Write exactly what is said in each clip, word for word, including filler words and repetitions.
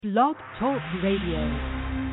Blog Talk Radio.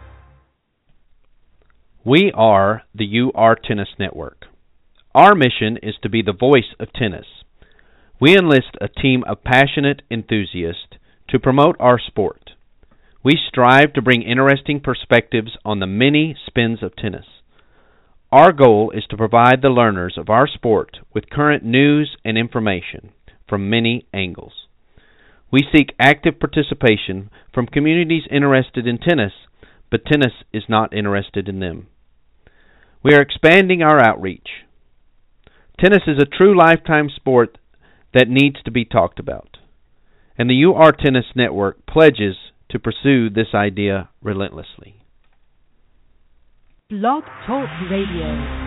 We are the U R Tennis Network. Our mission is to be the voice of tennis. We enlist a team of passionate enthusiasts to promote our sport. We strive to bring interesting perspectives on the many spins of tennis. Our goal is to provide the learners of our sport with current news and information from many angles. We seek active participation from communities interested in tennis, but tennis is not interested in them. We are expanding our outreach. Tennis is a true lifetime sport that needs to be talked about, and the U R Tennis Network pledges to pursue this idea relentlessly. Blog Talk Radio.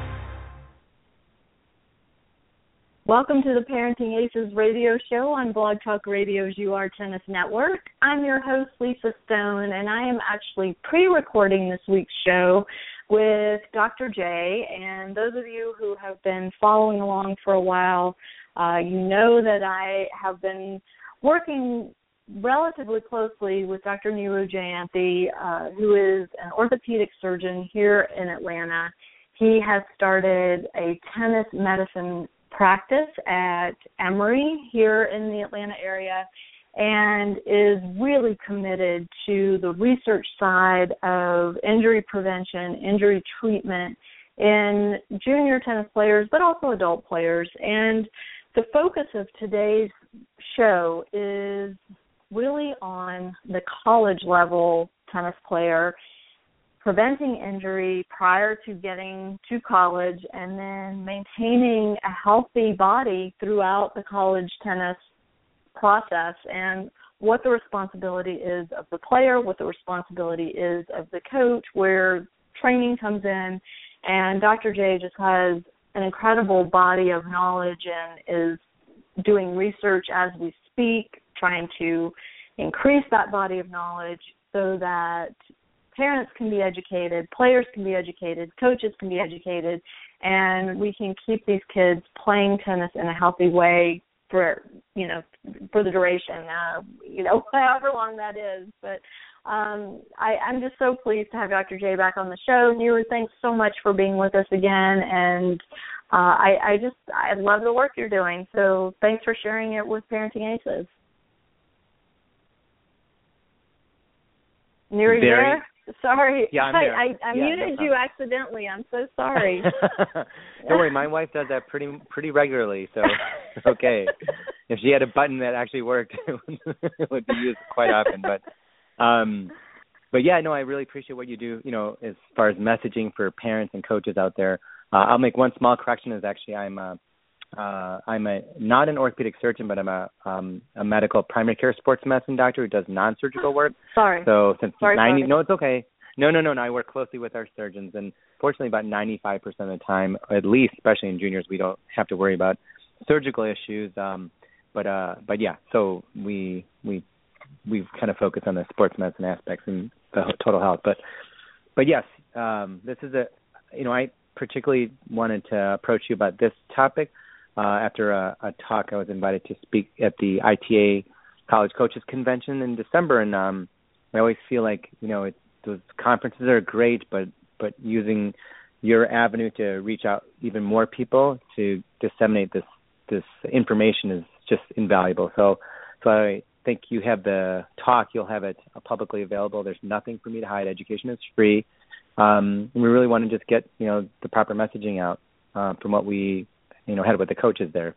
Welcome to the Parenting Aces radio show on Blog Talk Radio's U R Tennis Network. I'm your host, Lisa Stone, and I am actually pre-recording this week's show with Doctor J. And those of you who have been following along for a while, uh, you know that I have been working relatively closely with Doctor Neeru Jayanthi, uh, who is an orthopedic surgeon here in Atlanta. He has started a tennis medicine practice at Emory here in the Atlanta area and is really committed to the research side of injury prevention, injury treatment in junior tennis players, but also adult players. And the focus of today's show is really on the college level tennis player, preventing injury prior to getting to college, and then maintaining a healthy body throughout the college tennis process, and what the responsibility is of the player, what the responsibility is of the coach, where training comes in. And Doctor J just has an incredible body of knowledge and is doing research as we speak, trying to increase that body of knowledge so that parents can be educated, players can be educated, coaches can be educated, and we can keep these kids playing tennis in a healthy way for, you know, for the duration, uh, you know, however long that is. But um, I, I'm just so pleased to have Doctor J back on the show. Neeru, thanks so much for being with us again, and uh, I, I just, I love the work you're doing. So thanks for sharing it with Parenting Aces. Neeru, you there? Sorry, yeah, I'm I, there. I, I yeah, muted no you accidentally. I'm so sorry. Don't worry, my wife does that pretty pretty regularly, so it's okay. If she had a button that actually worked, it would be used quite often. But, um, but yeah, no, I really appreciate what you do. You know, as far as messaging for parents and coaches out there. Uh, I'll make one small correction. Is actually I'm a, uh, I'm a not an orthopedic surgeon, but I'm a um, a medical primary care sports medicine doctor who does non-surgical work. Sorry. So since sorry, ninety, sorry. no, it's okay. No, no, no, no. I work closely with our surgeons, and fortunately, about ninety-five percent of the time, at least, especially in juniors, we don't have to worry about surgical issues. Um, but uh, but yeah, so we we we kind of focus on the sports medicine aspects and the total health. But but yes, um, this is a you know I particularly wanted to approach you about this topic. Uh, after a, a talk, I was invited to speak at the I T A College Coaches Convention in December, and um, I always feel like, you know, it, those conferences are great, but, but using your avenue to reach out even more people to disseminate this this information is just invaluable. So, so I think you have the talk, you'll have it publicly available. There's nothing for me to hide. Education is free. Um, and we really want to just get, you know, the proper messaging out uh, from what we you know, had with the coaches there.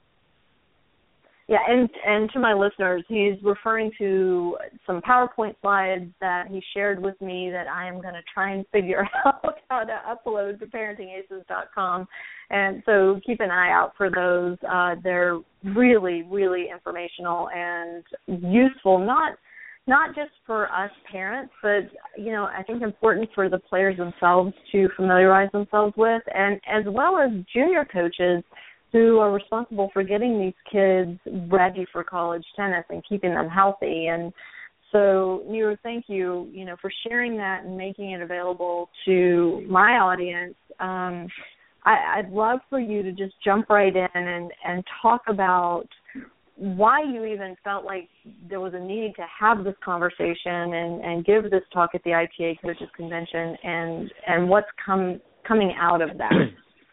Yeah, and, and to my listeners, he's referring to some PowerPoint slides that he shared with me that I am going to try and figure out how to upload to parenting aces dot com. And so keep an eye out for those. Uh, they're really, really informational and useful, not not just for us parents, but, you know, I think important for the players themselves to familiarize themselves with, and as well as junior coaches who are responsible for getting these kids ready for college tennis and keeping them healthy. And so, Neeru, thank you, you know, for sharing that and making it available to my audience. Um, I, I'd love for you to just jump right in and, and talk about why you even felt like there was a need to have this conversation and, and give this talk at the I T A Coaches Convention, and and what's come coming out of that.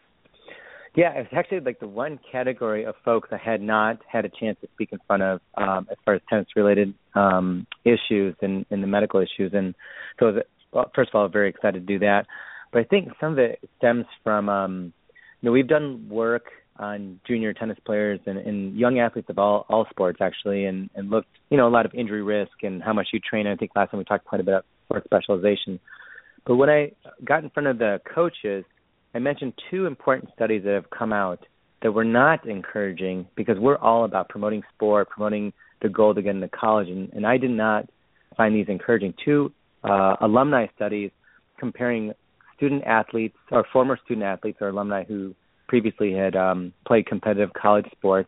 Yeah, it's actually like the one category of folks I had not had a chance to speak in front of um, as far as tennis-related um, issues and, and the medical issues. And so, I was, well, first of all, very excited to do that. But I think some of it stems from, um, you know, we've done work on junior tennis players and, and young athletes of all, all sports, actually, and, and looked, you know, a lot of injury risk and how much you train. I think last time we talked quite a bit about sport specialization. But when I got in front of the coaches, I mentioned two important studies that have come out that were not encouraging, because we're all about promoting sport, promoting the goal to get into college, and, and I did not find these encouraging. Two uh, alumni studies comparing student athletes or former student athletes or alumni who previously had um, played competitive college sports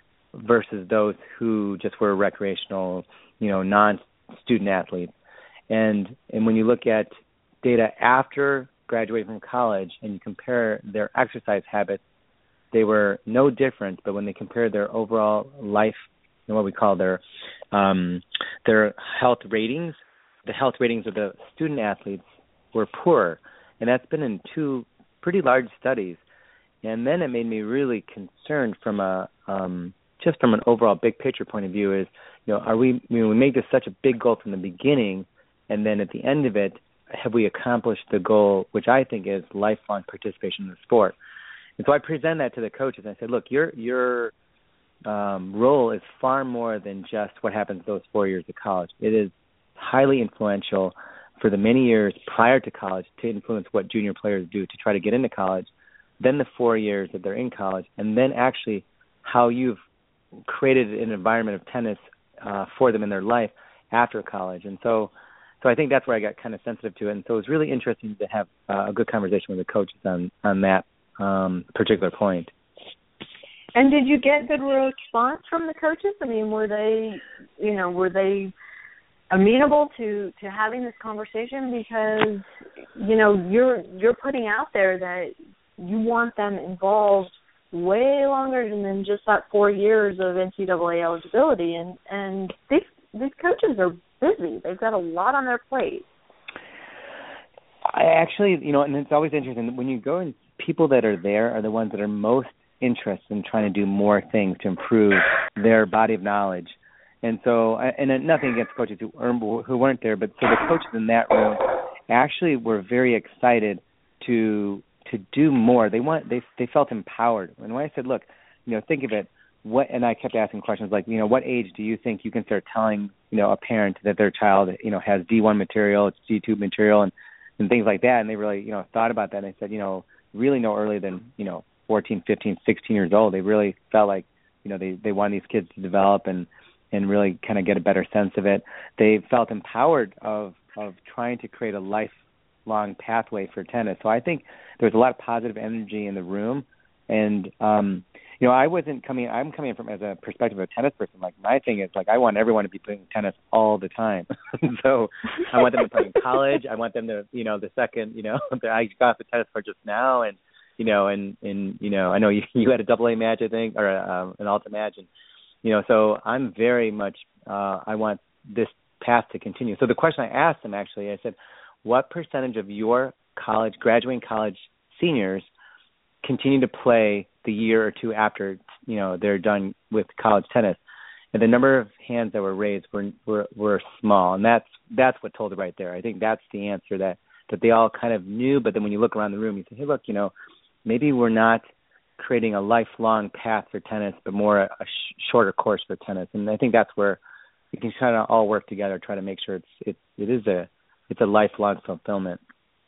versus those who just were recreational, you know, non-student athletes. And and when you look at data after graduating from college and you compare their exercise habits, they were no different. But when they compared their overall life, and what we call their um, their health ratings, the health ratings of the student athletes were poorer. And that's been in two pretty large studies. And then it made me really concerned from a um, just from an overall big picture point of view is, you know, are we, you know, we made this such a big goal from the beginning, and then at the end of it, have we accomplished the goal, which I think is lifelong participation in the sport? And so I presented that to the coaches. And I said, look, your your um, role is far more than just what happens those four years of college. It is highly influential for the many years prior to college to influence what junior players do to try to get into college, then the four years that they're in college, and then actually how you've created an environment of tennis uh, for them in their life after college. And so so I think that's where I got kind of sensitive to it. And so it was really interesting to have uh, a good conversation with the coaches on, on that um, particular point. And did you get good response from the coaches? I mean, were they, you know, were they amenable to, to having this conversation? Because, you know, you're you're putting out there that you want them involved way longer than just that four years of N C double A eligibility. And, and these these coaches are busy. They've got a lot on their plate. I actually, you know, and it's always interesting when you go and people that are there are the ones that are most interested in trying to do more things to improve their body of knowledge. And so, and nothing against coaches who who weren't there, but so the coaches in that room actually were very excited to to do more. They want they they felt empowered. And when I said, look, you know, think of it, what, and I kept asking questions like, you know, what age do you think you can start telling, you know, a parent that their child, you know, has D one material, it's D two material, and and things like that. And they really, you know, thought about that. And they said, you know, really no earlier than, you know, fourteen, fifteen, sixteen years old. They really felt like, you know, they they want these kids to develop and and really kind of get a better sense of it. They felt empowered of of trying to create a lifelong pathway for tennis. So I think there was a lot of positive energy in the room. And, um, you know, I wasn't coming, I'm coming from as a perspective of a tennis person. Like, my thing is, like, I want everyone to be playing tennis all the time. So I want them to play in college. I want them to, you know, the second, you know, I got off the tennis court just now. And, you know, and, and you know, I know you, you had a double A match, I think, or a, um, an Alta match. And, you know, so I'm very much, uh, I want this path to continue. So the question I asked them, actually, I said, what percentage of your college, graduating college seniors continue to play the year or two after, you know, they're done with college tennis? And the number of hands that were raised were were, were small. And that's that's what told it right there. I think that's the answer that, that they all kind of knew. But then when you look around the room, you say, hey, look, you know, maybe we're not creating a lifelong path for tennis, but more a, a sh- shorter course for tennis. And I think that's where we can kind of all work together, try to make sure it's it it is a it's a lifelong fulfillment.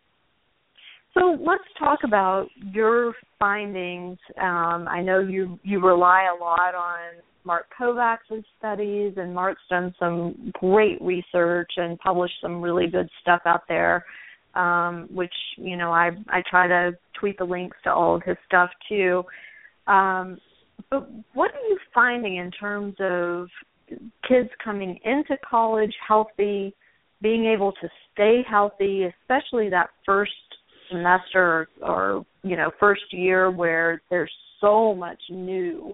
So let's talk about your findings. Um, I know you you rely a lot on Mark Kovacs' studies, and Mark's done some great research and published some really good stuff out there. Um, which, you know, I I try to tweet the links to all of his stuff too. Um, but what are you finding in terms of kids coming into college healthy, being able to stay healthy, especially that first semester or, or, you know, first year where there's so much new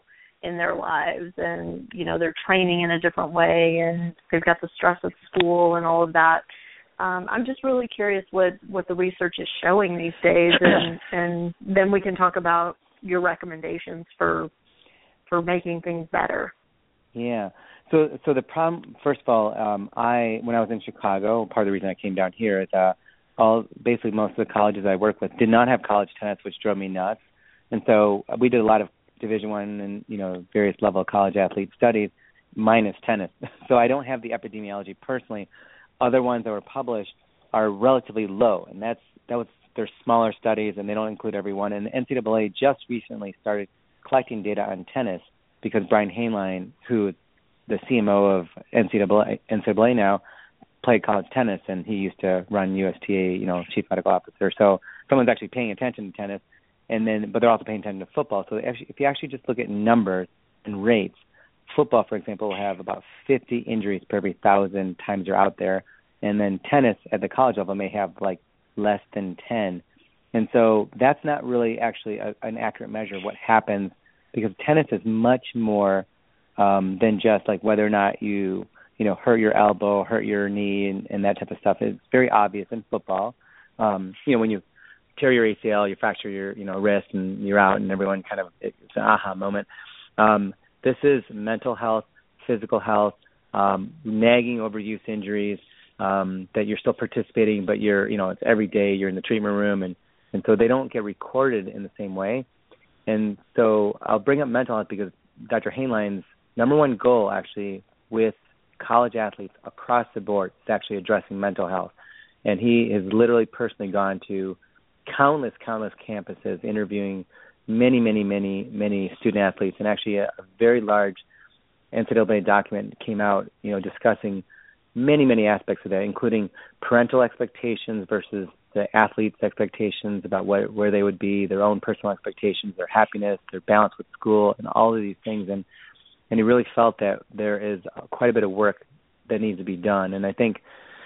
in their lives, and you know they're training in a different way, and they've got the stress of school and all of that. Um, I'm just really curious what, what the research is showing these days, and, and then we can talk about your recommendations for for making things better. Yeah. So so the problem, first of all, um, I when I was in Chicago, part of the reason I came down here is uh, all basically most of the colleges I work with did not have college tennis, which drove me nuts. And so we did a lot of Division One and you know various level of college athlete studies, minus tennis. So I don't have the epidemiology personally. Other ones that were published are relatively low, and that's that was they're smaller studies, and they don't include everyone. And the N C double A just recently started collecting data on tennis because Brian Hainline, who is the C M O of N C double A, N C double A now, played college tennis, and he used to run U S T A, you know, chief medical officer. So someone's actually paying attention to tennis, and then but they're also paying attention to football. So if you actually just look at numbers and rates, football, for example, will have about fifty injuries per every thousand times they're out there. And then tennis at the college level may have like less than ten. And so that's not really actually a, an accurate measure of what happens, because tennis is much more um, than just like whether or not you, you know, hurt your elbow, hurt your knee, and, and that type of stuff. It's very obvious in football. Um, you know, when you tear your A C L, you fracture your, you know, wrist, and you're out, and everyone kind of, it's an aha moment. Um, This is mental health, physical health, um, nagging overuse injuries, um, that you're still participating, but you're, you know, it's every day, you're in the treatment room, and, and so they don't get recorded in the same way. And so I'll bring up mental health because Doctor Hainline's number one goal actually with college athletes across the board is actually addressing mental health. And he has literally personally gone to countless, countless campuses interviewing many, many, many, many student athletes, and actually a, a very large N C double A document came out, you know, discussing many, many aspects of that, including parental expectations versus the athletes' expectations about what, where they would be, their own personal expectations, their happiness, their balance with school, and all of these things. And and he really felt that there is quite a bit of work that needs to be done. And I think,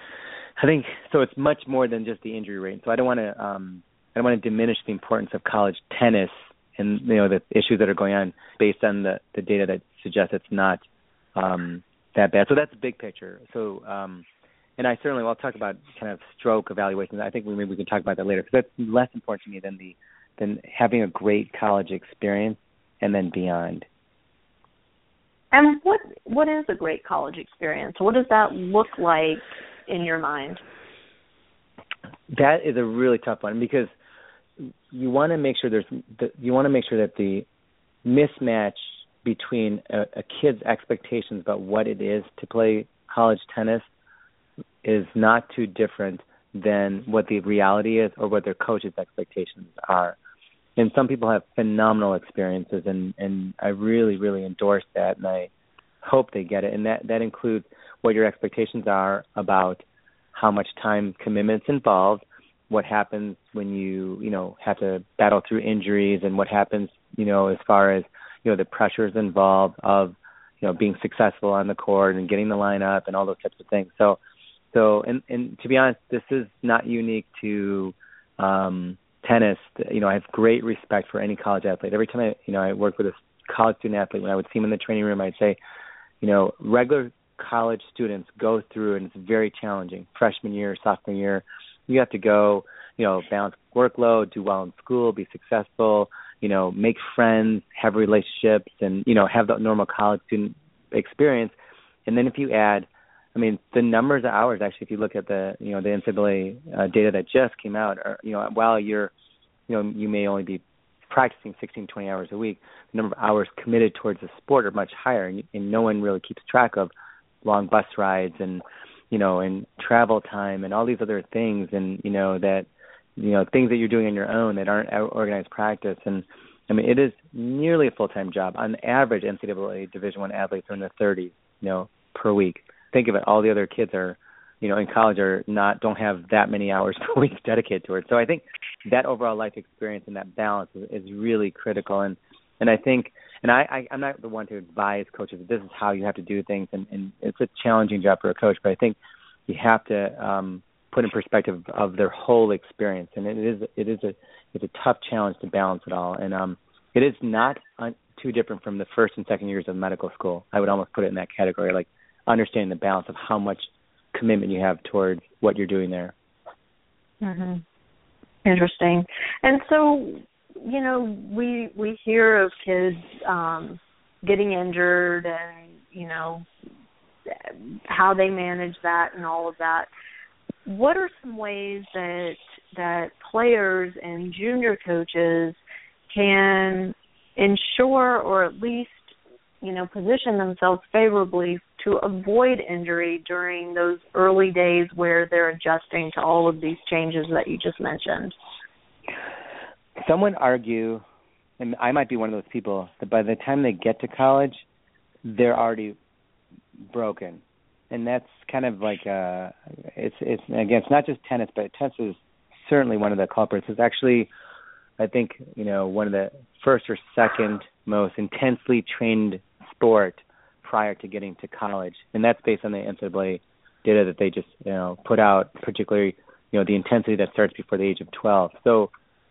I think so. It's much more than just the injury rate. So I don't want to, um, I don't want to diminish the importance of college tennis and, you know, the issues that are going on based on the, the data that suggests it's not um, that bad. So that's the big picture. So, um, and I certainly, well, I'll talk about kind of stroke evaluations. I think we, maybe we can talk about that later, because that's less important to me than the than having a great college experience and then beyond. And what what is a great college experience? What does that look like in your mind? That is a really tough one, because you want to make sure there's the, you want to make sure that the mismatch between a, a kid's expectations about what it is to play college tennis is not too different than what the reality is or what their coach's expectations are. And some people have phenomenal experiences, and, and I really, really endorse that, and I hope they get it. And that, that includes what your expectations are about how much time commitment's involved, what happens when you, you know, have to battle through injuries, and what happens, you know, as far as, you know, the pressures involved of, you know, being successful on the court and getting the lineup and all those types of things. So, so, and, and to be honest, this is not unique to um, tennis. You know, I have great respect for any college athlete. Every time I, you know, I work with a college student athlete, when I would see him in the training room, I'd say, you know, regular college students go through, and it's very challenging. Freshman year, sophomore year, you have to go, you know, balance workload, do well in school, be successful, you know, make friends, have relationships, and, you know, have the normal college student experience. And then if you add, I mean, the numbers of hours, actually, if you look at the, you know, the N C double A uh, data that just came out, are, you know, while you're, you know, you may only be practicing sixteen, twenty hours a week, the number of hours committed towards the sport are much higher, and, and no one really keeps track of long bus rides and, you know, and travel time and all these other things, and, you know, that, you know, things that you're doing on your own that aren't organized practice. And, I mean, it is nearly a full-time job. On average, N C double A Division I athletes are in their thirties, you know, per week. Think of it, all the other kids are, you know, in college are not, don't have that many hours per week dedicated to it. So I think that overall life experience and that balance is, is really critical. And, and I think, and I, I, I'm not the one to advise coaches that this is how you have to do things, and, and it's a challenging job for a coach, but I think you have to um, put in perspective of their whole experience. And it is, it is a, it's a tough challenge to balance it all. And um, it is not un- too different from the first and second years of medical school. I would almost put it in that category, like understanding the balance of how much commitment you have towards what you're doing there. Mm-hmm. Interesting. And so, you know, we we hear of kids um, getting injured and, you know, how they manage that and all of that. What are some ways that that players and junior coaches can ensure, or at least, you know, position themselves favorably to avoid injury during those early days where they're adjusting to all of these changes that you just mentioned? Some would argue, and I might be one of those people, that by the time they get to college, they're already broken. And that's kind of like, uh, it's, it's again, it's not just tennis, but tennis is certainly one of the culprits. It's actually, I think, you know, one of the first or second most intensely trained sport prior to getting to college. And that's based on the N C double A data that they just, you know, put out, particularly, you know, the intensity that starts before the age of twelve. So,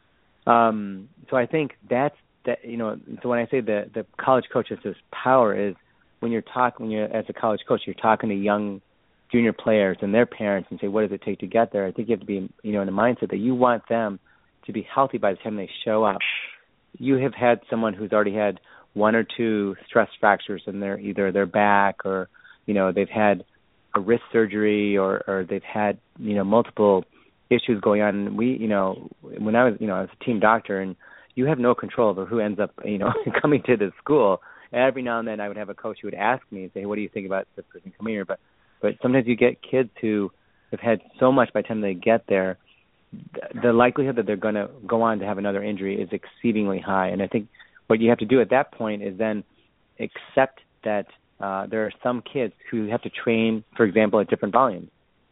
um, so I think that's, that, you know, so when I say the, the college coach's power is, when you're talking, when you're as a college coach, you're talking to young junior players and their parents and say, what does it take to get there? I think you have to be, you know, in the mindset that you want them to be healthy by the time they show up. You have had someone who's already had one or two stress fractures in their, either their back or, you know, they've had a wrist surgery or, or they've had, you know, multiple issues going on. And we, you know, when I was, you know, I was a team doctor, and you have no control over who ends up, you know, coming to the school. Every now and then I would have a coach who would ask me and say, hey, what do you think about this person coming here? But but sometimes you get kids who have had so much by the time they get there, the likelihood that they're going to go on to have another injury is exceedingly high. And I think what you have to do at that point is then accept that uh, there are some kids who have to train, for example, at different volumes.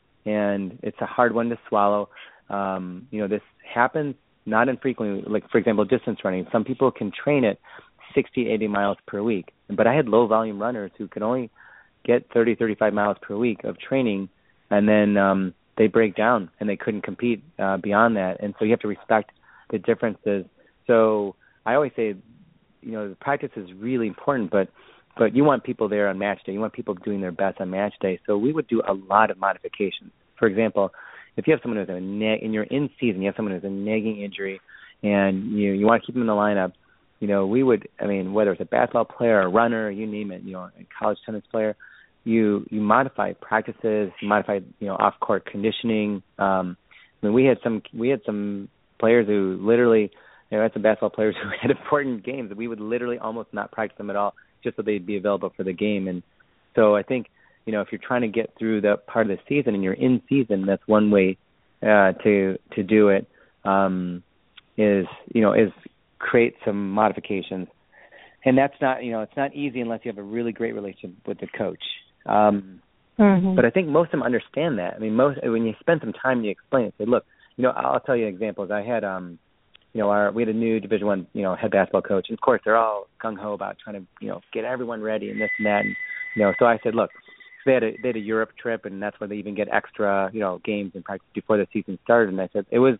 And it's a hard one to swallow. Um, you know, this happens not infrequently. Like, for example, distance running. Some people can train it sixty, eighty miles per week. But I had low volume runners who could only get thirty, thirty-five miles per week of training, and then um, they break down and they couldn't compete uh, beyond that. And so you have to respect the differences. So I always say, you know, the practice is really important, but but you want people there on match day. You want people doing their best on match day. So we would do a lot of modifications. For example, if you have someone who's a neg- and you're in season, you have someone who's a nagging injury, and you you want to keep them in the lineup. You know, we would, I mean, whether it's a basketball player, a runner, you name it, you know, a college tennis player, you you modify practices, you modify, you know, off-court conditioning. Um, I mean, we had some we had some players who literally, you know, had some basketball players who had important games that we would literally almost not practice them at all just so they'd be available for the game. And so I think, you know, if you're trying to get through the part of the season and you're in season, that's one way uh, to to do it. Um, is you know is create some modifications, and that's not, you know, it's not easy unless you have a really great relationship with the coach. Um, mm-hmm. But I think most of them understand that. I mean, most when you spend some time, you explain it. Say, look, you know, I'll tell you examples. I had, um, you know, our we had a new Division One, you know, head basketball coach, and of course they're all gung ho about trying to, you know, get everyone ready and this and that, and you know, so I said, look, they had a they had a Europe trip, and that's where they even get extra, you know, games and practice before the season started. And I said it was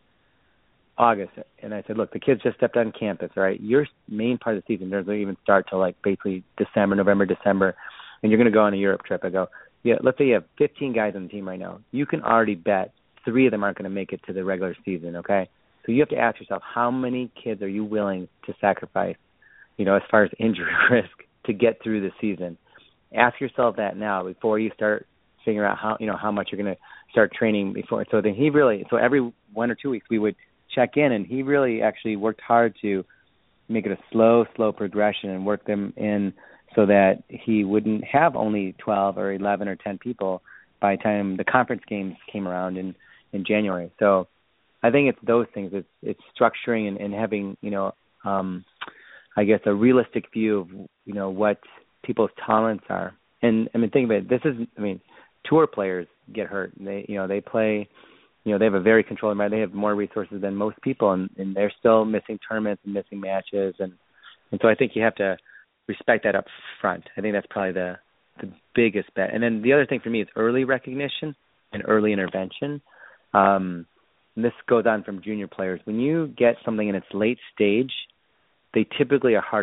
August, and I said, look, the kids just stepped on campus, all right? Your main part of the season doesn't even start till like basically December, November, December, and you're going to go on a Europe trip. I go, yeah, let's say you have fifteen guys on the team right now. You can already bet three of them aren't going to make it to the regular season, okay? So you have to ask yourself, how many kids are you willing to sacrifice, you know, as far as injury risk to get through the season? Ask yourself that now before you start figuring out how, you know, how much you're going to start training before. So then he really, so every one or two weeks we would check in, and he really actually worked hard to make it a slow, slow progression and work them in so that he wouldn't have only twelve or eleven or ten people by the time the conference games came around in, in January. So I think it's those things. It's it's structuring and, and having, you know, um, I guess a realistic view of, you know, what people's talents are. And I mean, think about it. This is, I mean, tour players get hurt. They, you know, they play. You know, they have a very controlled environment. They have more resources than most people, and, and they're still missing tournaments and missing matches. And, and so I think you have to respect that up front. I think that's probably the, the biggest bet. And then the other thing for me is early recognition and early intervention. Um, and this goes on from junior players. When you get something in its late stage, they typically are harder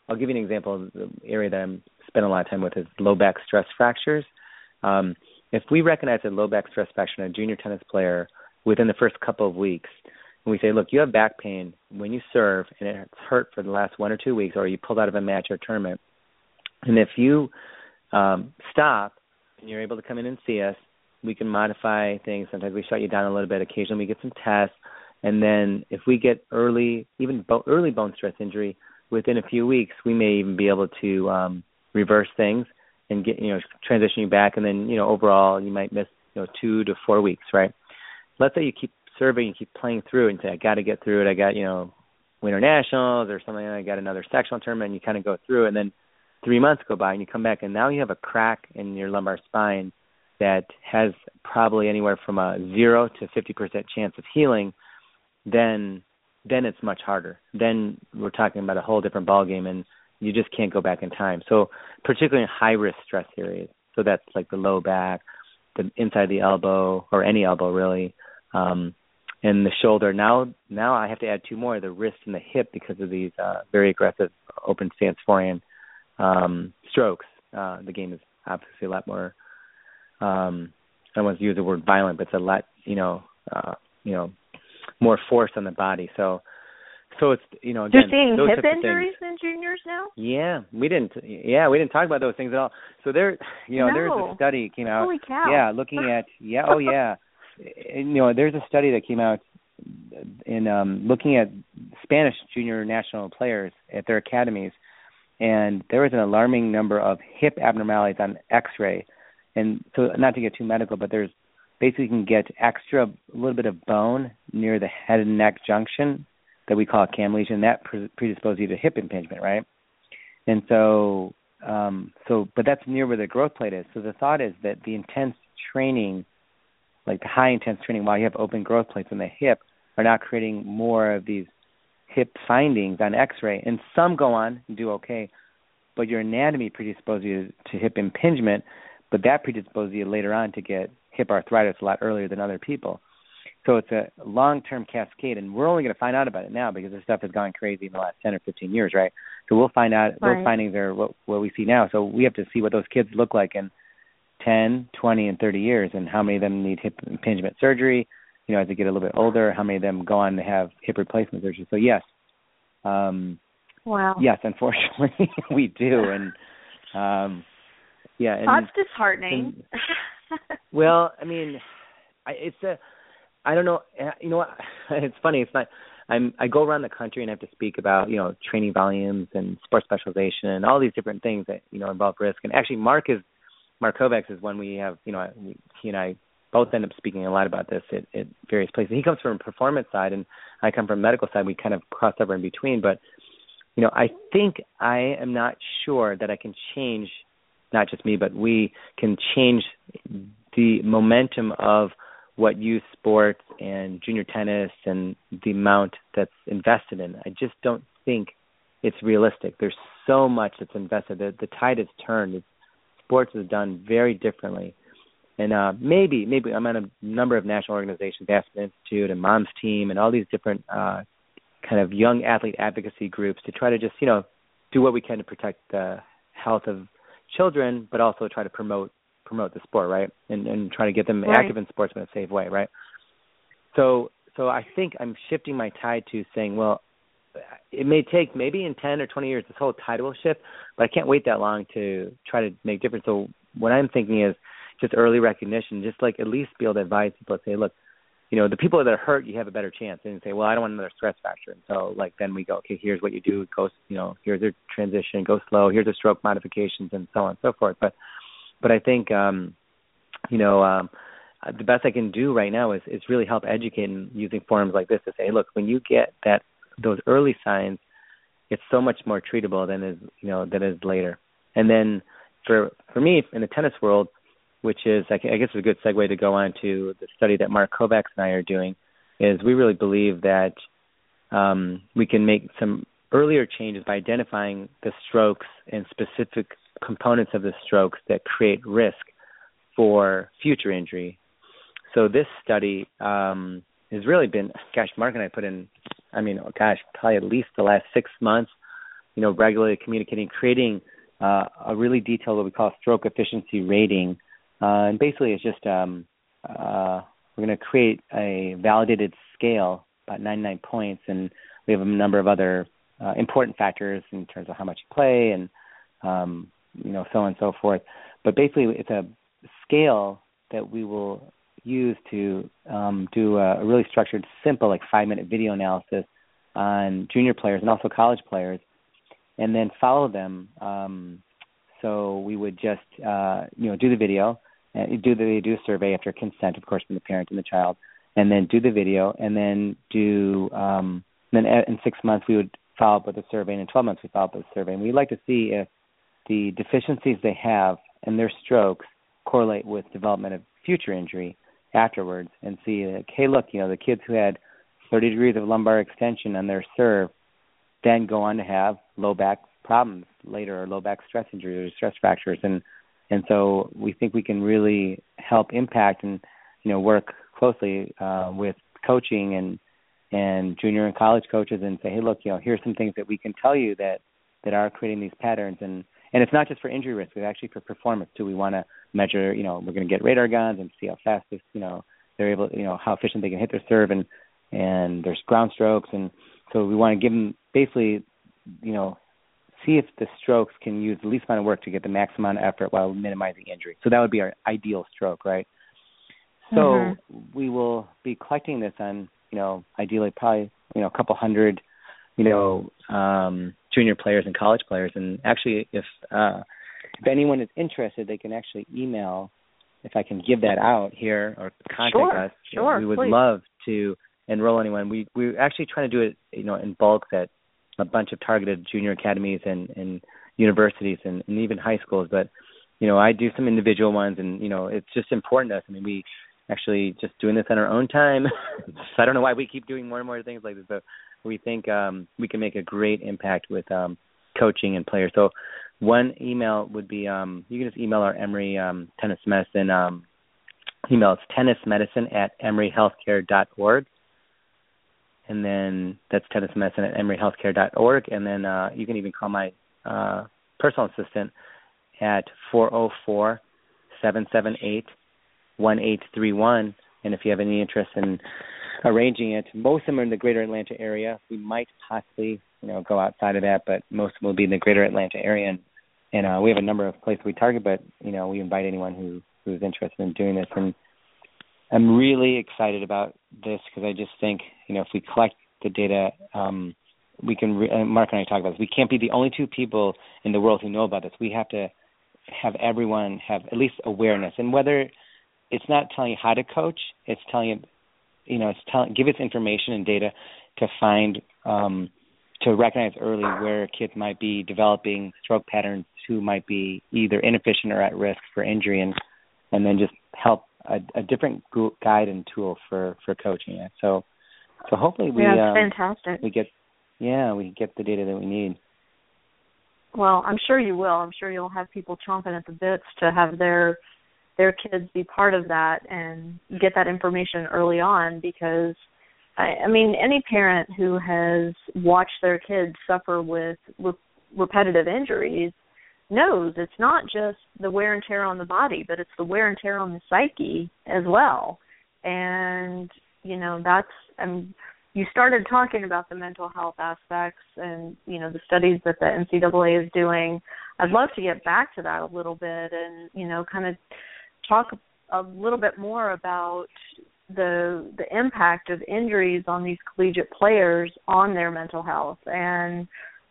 I'll give you an example. The area that I'm spending a lot of time with is low back stress fractures. Um, if we recognize a low back stress fracture in a junior tennis player within the first couple of weeks, and we say, look, you have back pain when you serve and it's hurt for the last one or two weeks, or you pulled out of a match or tournament, and if you um, stop and you're able to come in and see us, we can modify things. Sometimes we shut you down a little bit. Occasionally we get some tests. And then if we get early, even bo- early bone stress injury, within a few weeks, we may even be able to um, reverse things and get, you know, transition you back. And then, you know, overall, you might miss, you know, two to four weeks, right? Let's say you keep serving, you keep playing through and say, I got to get through it. I got, you know, Winter Nationals or something. I got another sectional tournament. And you kind of go through, and then three months go by and you come back, and now you have a crack in your lumbar spine that has probably anywhere from a zero to fifty percent chance of healing. Then then it's much harder. Then we're talking about a whole different ballgame, and you just can't go back in time. So particularly in high-risk stress areas, so that's like the low back, the inside the elbow, or any elbow really, um, and the shoulder. Now now I have to add two more, the wrist and the hip, because of these uh, very aggressive open stance forehand um, strokes. Uh, the game is obviously a lot more, um, I don't want to use the word violent, but it's a lot, you know, uh, you know, more force on the body. So, so it's, you know, again, you're seeing those hip injuries in juniors now? Yeah, we didn't. Yeah, we didn't talk about those things at all. So there, you know, no. there's a study came out. Holy cow! Yeah, looking at yeah, oh yeah, and, you know, there's a study that came out in um, looking at Spanish junior national players at their academies, and there was an alarming number of hip abnormalities on X-ray. And so, not to get too medical, but there's basically you can get extra, a little bit of bone near the head and neck junction that we call a cam lesion. That predisposes you to hip impingement, right? And so, um, so, but that's near where the growth plate is. So the thought is that the intense training, like the high intense training, while you have open growth plates in the hip, are now creating more of these hip findings on X-ray. And some go on and do okay, but your anatomy predisposes you to hip impingement, but that predisposes you later on to get hip arthritis a lot earlier than other people. So it's a long-term cascade, and we're only going to find out about it now because this stuff has gone crazy in the last ten or fifteen years, right? So we'll find out, right. Those findings are what, what we see now. So we have to see what those kids look like in ten, twenty, and thirty years, and how many of them need hip impingement surgery, you know, as they get a little bit older, how many of them go on to have hip replacement surgery. So yes, um, wow. Yes, unfortunately we do, and um, yeah. And, that's disheartening. And, well, I mean, I, it's a, I don't know, you know what, it's funny, it's not, I'm, I go around the country and have to speak about, you know, training volumes and sports specialization and all these different things that, you know, involve risk. And actually Mark is, Mark Kovacs is one we have, you know, he and I both end up speaking a lot about this at, at various places. He comes from a performance side and I come from medical side. We kind of cross over in between, but, you know, I think I am not sure that I can change, not just me, but we can change the momentum of what youth sports and junior tennis and the amount that's invested in. I just don't think it's realistic. There's so much that's invested. The, the tide has turned. It's, sports is done very differently. And uh, maybe, maybe I'm on a number of national organizations, the Aspen Institute and Mom's Team and all these different uh, kind of young athlete advocacy groups to try to just, you know, do what we can to protect the health of children, but also try to promote promote the sport, right? And and try to get them right. active in sports in a safe way, right? So so I think I'm shifting my tide to saying, well, it may take maybe in ten or twenty years this whole tide will shift, but I can't wait that long to try to make difference. So what I'm thinking is just early recognition, just like at least be able to advise people to say, look, you know, the people that are hurt, you have a better chance. And say, well, I don't want another stress factor. And so like then we go, okay, here's what you do. Go, you know, here's your transition, go slow. Here's the stroke modifications and so on and so forth. But But I think, um, you know, um, the best I can do right now is, is really help educate and using forums like this to say, look, when you get that those early signs, it's so much more treatable than is you know than is later. And then for for me in the tennis world, which is I guess a good segue to go on to the study that Mark Kovacs and I are doing, is we really believe that um, we can make some earlier changes by identifying the strokes and specific components of the strokes that create risk for future injury. So this study um, has really been, gosh, Mark and I put in, I mean, oh gosh, probably at least the last six months you know, regularly communicating, creating uh, a really detailed what we call stroke efficiency rating. Uh, and basically it's just um, uh, we're going to create a validated scale, about ninety-nine points, and we have a number of other uh, important factors in terms of how much you play and, um, you know, so on and so forth. But basically it's a scale that we will use to um, do a, a really structured, simple, like five-minute video analysis on junior players and also college players, and then follow them. Um, so we would just, uh, you know, do the video, and do the do a survey after consent, of course, from the parent and the child, and then do the video, and then do, um, then in six months we would follow up with a survey, and in twelve months we follow up with a survey. And we'd like to see if the deficiencies they have in their strokes correlate with development of future injury afterwards, and see, like, hey, look, you know, the kids who had thirty degrees of lumbar extension on their serve then go on to have low back problems later, or low back stress injuries or stress fractures. And and so we think we can really help impact and, you know, work closely uh, with coaching and and junior and college coaches and say, hey, look, you know, here's some things that we can tell you that, that are creating these patterns. And, and it's not just for injury risk, it's actually for performance too. We want to measure, you know, we're going to get radar guns and see how fast this, you know, they're able, you know, how efficient they can hit their serve, and and there's ground strokes. And so we want to give them basically, you know, see if the strokes can use the least amount of work to get the maximum amount of effort while minimizing injury. So that would be our ideal stroke, right? So mm-hmm. we will be collecting this on, you know, ideally probably, you know, a couple hundred, you know, um, junior players and college players. And actually, if uh, if anyone is interested, they can actually email, if I can give that out here, or contact sure, us. Sure, we would please. love to enroll anyone. We we're actually trying to do it, you know, in bulk at a bunch of targeted junior academies and, and universities and, and even high schools. But, you know, I do some individual ones, and, you know, it's just important to us. I mean, we actually just doing this on our own time. So I don't know why we keep doing more and more things like this, but we think um, we can make a great impact with um, coaching and players. So one email would be, um, you can just email our Emory um, Tennis Medicine um, email. It's tennis medicine at emory healthcare dot org. And then that's tennis medicine at emory healthcare dot org. And then uh, you can even call my uh, personal assistant at four oh four, seven seven eight, one eight three one. And if you have any interest in arranging it, most of them are in the greater Atlanta area. We might possibly, you know, go outside of that, but most of them will be in the greater Atlanta area. And, and uh, we have a number of places we target, but, you know, we invite anyone who, who's interested in doing this. And I'm really excited about this because I just think, you know, if we collect the data, um, we can, re- Mark and I talk about this, we can't be the only two people in the world who know about this. We have to have everyone have at least awareness. And whether it's not telling you how to coach, it's telling you, you know, it's telling, give us information and data to find, um, to recognize early where kids might be developing stroke patterns who might be either inefficient or at risk for injury, and, and then just help A, a different guide and tool for, for coaching it. So, so hopefully we yeah, um, fantastic. we get yeah we get the data that we need. Well, I'm sure you will. I'm sure you'll have people chomping at the bits to have their their kids be part of that and get that information early on, because I, I mean, any parent who has watched their kids suffer with re- repetitive injuries knows it's not just the wear and tear on the body, but it's the wear and tear on the psyche as well. And, you know, that's, um, you started talking about the mental health aspects and, you know, the studies that the N C double A is doing. I'd love to get back to that a little bit and, you know, kind of talk a little bit more about the the impact of injuries on these collegiate players on their mental health, and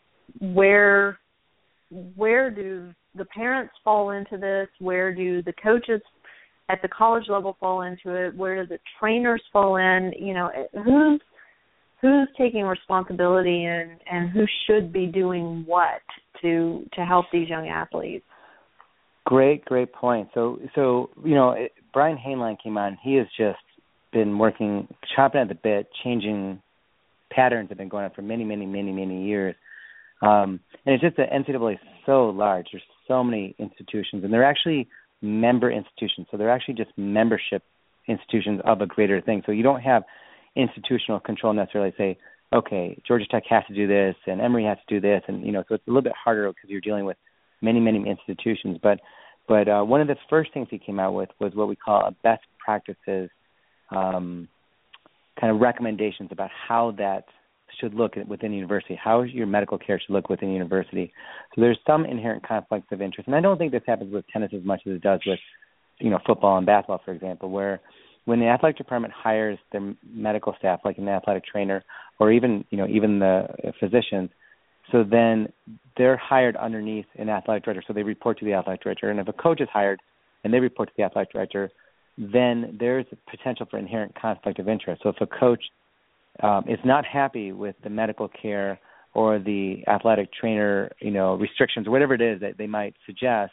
where where do the parents fall into this? Where do the coaches at the college level fall into it? Where do the trainers fall in? You know, who's who's taking responsibility and, and who should be doing what to to help these young athletes? Great, great point. So, so you know, it, Brian Hainline came on. He has just been working, chopping at the bit, changing patterns that have been going on for many, many, many, many years. Um, and it's just the N C double A is so large. There's so many institutions, and they're actually member institutions. So they're actually just membership institutions of a greater thing. So you don't have institutional control necessarily, say, okay, Georgia Tech has to do this, and Emory has to do this, and you know, so it's a little bit harder because you're dealing with many, many institutions. But but uh, one of the first things he came out with was what we call a best practices um, kind of recommendations about how that should look within a university, how your medical care should look within a university. So there's some inherent conflicts of interest, and I don't think this happens with tennis as much as it does with, you know, football and basketball, for example, where when the athletic department hires their medical staff, like an athletic trainer, or even, you know, even the physicians, so then they're hired underneath an athletic director, so they report to the athletic director. And if a coach is hired and they report to the athletic director, then there's a potential for inherent conflict of interest. So if a coach um, is not happy with the medical care or the athletic trainer, you know, restrictions or whatever it is that they might suggest,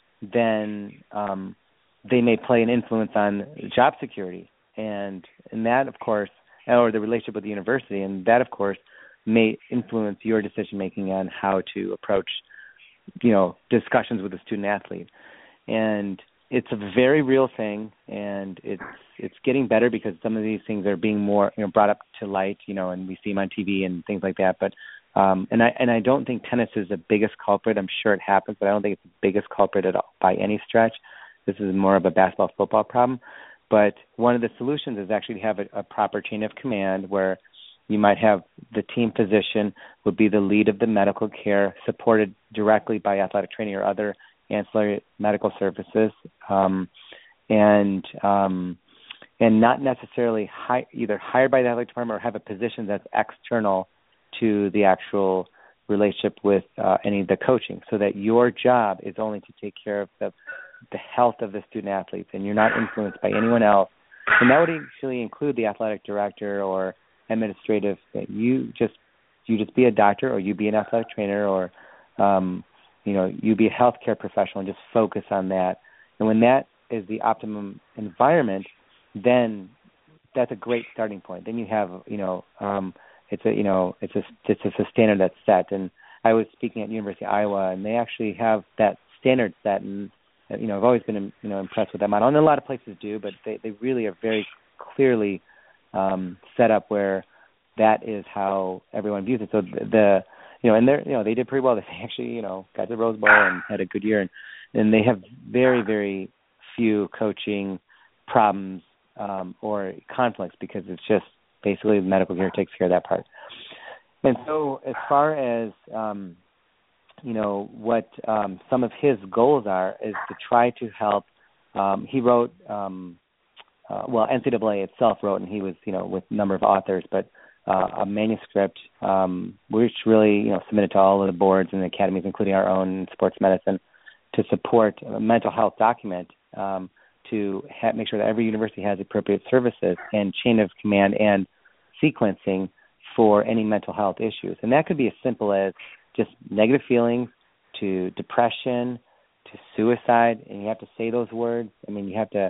then um, they may play an influence on job security, and and that, of course, or the relationship with the university, and that, of course, may influence your decision making on how to approach, you know, discussions with a student athlete. And it's a very real thing, and it's it's getting better because some of these things are being more, you know, brought up to light, you know, and we see them on T V and things like that. But um, and I and I don't think tennis is the biggest culprit. I'm sure it happens, but I don't think it's the biggest culprit at all by any stretch. This is more of a basketball football problem. But one of the solutions is actually to have a, a proper chain of command where you might have the team physician would be the lead of the medical care, supported directly by athletic training or other ancillary medical services, um, and um, and not necessarily hi- either hired by the athletic department or have a position that's external to the actual relationship with uh, any of the coaching, so that your job is only to take care of the the health of the student athletes, and you're not influenced by anyone else. And that would actually include the athletic director or administrative. You just you just be a doctor, or you be an athletic trainer, or um, you know, you be a healthcare professional and just focus on that. And when that is the optimum environment, then that's a great starting point. Then you have, you know, um, it's a you know it's a it's a standard that's set. And I was speaking at University of Iowa, and they actually have that standard set, and you know, I've always been, you know, impressed with that model. And a lot of places do, but they, they really are very clearly um, set up where that is how everyone views it. So the, the you know, and they're, you know, they did pretty well. They actually, you know, got to the Rose Bowl and had a good year. And, and they have very, very few coaching problems um, or conflicts because it's just basically the medical care takes care of that part. And so as far as um, you know, what um, some of his goals are is to try to help. Um, he wrote, um, uh, well, N C double A itself wrote, and he was, you know, with a number of authors, but uh, a manuscript um, which really, you know, submitted to all of the boards and the academies, including our own sports medicine, to support a mental health document um, to ha- make sure that every university has appropriate services and chain of command and sequencing for any mental health issues. And that could be as simple as just negative feelings to depression to suicide, and you have to say those words. I mean, you have to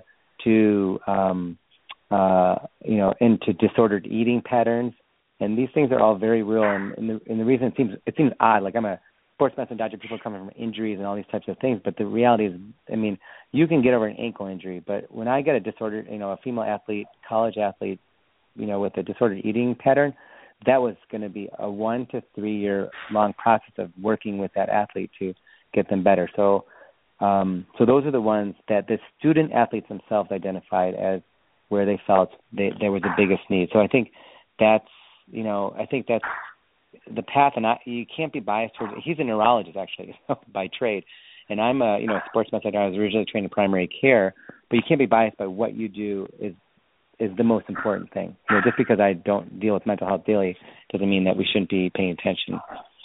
to um, uh, you know, into disordered eating patterns, and these things are all very real. And, and, the, and the reason it seems it seems odd, like I'm a sports medicine doctor, people coming from injuries and all these types of things, but the reality is, I mean, you can get over an ankle injury, but when I get a disordered, you know, a female athlete, college athlete, you know, with a disordered eating pattern, that was going to be a one to three year long process of working with that athlete to get them better. So, um, so those are the ones that the student athletes themselves identified as where they felt they, there was the biggest need. So I think that's, you know, I think that's the path, and I, you can't be biased towards. He's a neurologist actually by trade, and I'm a, you know, a sports medicine. I was originally trained in primary care, but you can't be biased by what you do is. is the most important thing. You know, just because I don't deal with mental health daily doesn't mean that we shouldn't be paying attention.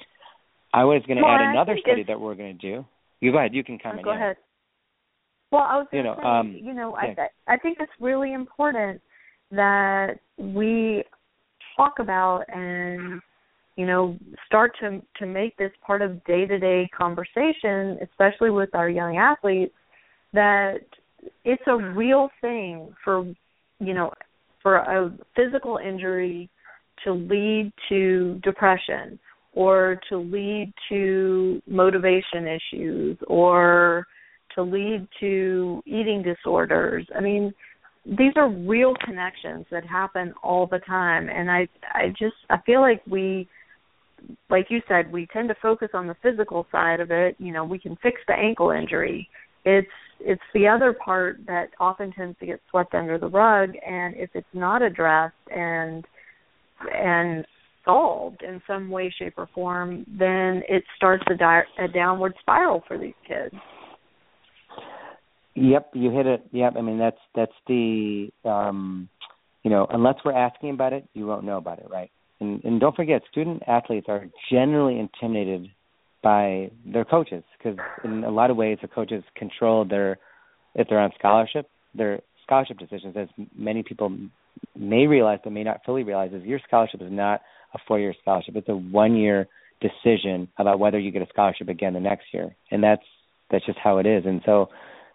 I was going to well, add another study that we're going to do. You go ahead. You can comment. Go yeah. ahead. Well, I was going you to know, say, um, you know, yeah. I I think it's really important that we talk about and, you know, start to to make this part of day-to-day conversation, especially with our young athletes, that it's a real thing for, you know, for a physical injury to lead to depression or to lead to motivation issues or to lead to eating disorders. I mean, these are real connections that happen all the time. And I, I just, I feel like we, like you said, we tend to focus on the physical side of it. You know, we can fix the ankle injury. It's, it's the other part that often tends to get swept under the rug. And if it's not addressed and, and solved in some way, shape, or form, then it starts a, di- a downward spiral for these kids. Yep, you hit it. Yep, I mean, that's that's the, um, you know, unless we're asking about it, you won't know about it, right? And, and don't forget, student athletes are generally intimidated by their coaches because in a lot of ways the coaches control their, if they're on scholarship, their scholarship decisions, as many people may realize but may not fully realize, is your scholarship is not a four-year scholarship. It's a one-year decision about whether you get a scholarship again the next year, and that's that's just how it is. And so,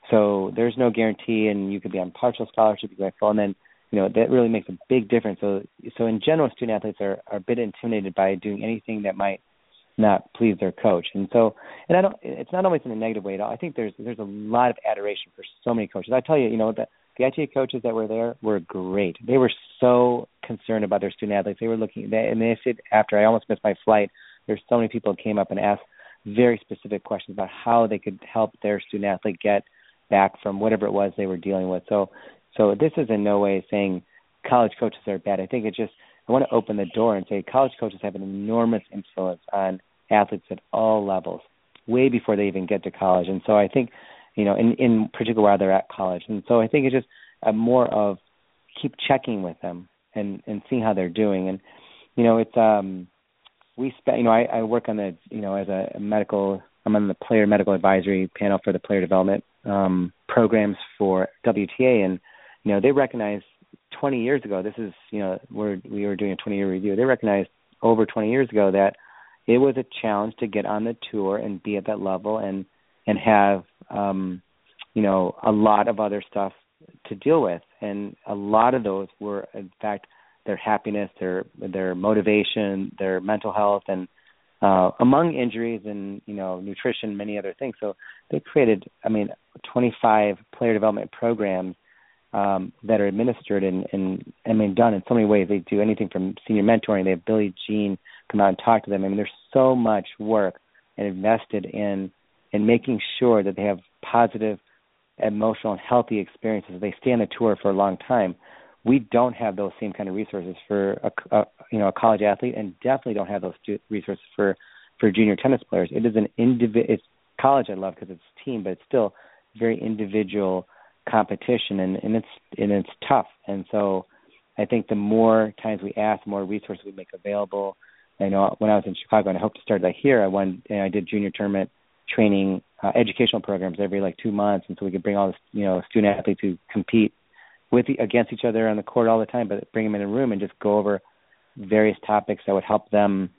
so there's no guarantee, and you could be on partial scholarship, you could be full, and then you know that really makes a big difference. So, so in general, student athletes are, are a bit intimidated by doing anything that might not please their coach. And so, and I don't. It's not always in a negative way at all. I think there's there's a lot of adoration for so many coaches. I tell you, you know the the I T A coaches that were there were great. They were so concerned about their student athletes. They were looking, they, and they said after I almost missed my flight, there's so many people who came up and asked very specific questions about how they could help their student athlete get back from whatever it was they were dealing with. So, so this is in no way saying college coaches are bad. I think it just, I want to open the door and say college coaches have an enormous influence on athletes at all levels, way before they even get to college. And so I think, you know, in, in particular while they're at college. And so I think it's just a more of keep checking with them and, and seeing how they're doing. And, you know, it's, um, we spent, you know, I, I work on the, you know, as a medical, I'm on the player medical advisory panel for the player development um, programs for W T A. And, you know, they recognized twenty years ago, this is, you know, we're, we were doing a twenty-year review. They recognized over twenty years ago that it was a challenge to get on the tour and be at that level and, and have, um, you know, a lot of other stuff to deal with. And a lot of those were, in fact, their happiness, their their motivation, their mental health, and uh, among injuries and, you know, nutrition, many other things. So they created, I mean, twenty-five player development programs um, that are administered and, and, I mean, done in so many ways. They do anything from senior mentoring. They have Billie Jean come out and talk to them. I mean, there's so much work and invested in in making sure that they have positive, emotional, and healthy experiences. They stay on the tour for a long time. We don't have those same kind of resources for a, a you know a college athlete, and definitely don't have those resources for, for junior tennis players. It is an individual. It's college I love because it's team, but it's still very individual competition, and, and it's and it's tough. And so, I think the more times we ask, the more resources we make available. I know when I was in Chicago, and I hope to start that here. I won, and I did junior tournament training, uh, educational programs every like two months, and so we could bring all this, you know, student athletes who compete with the, against each other on the court all the time, but bring them in a room and just go over various topics that would help them,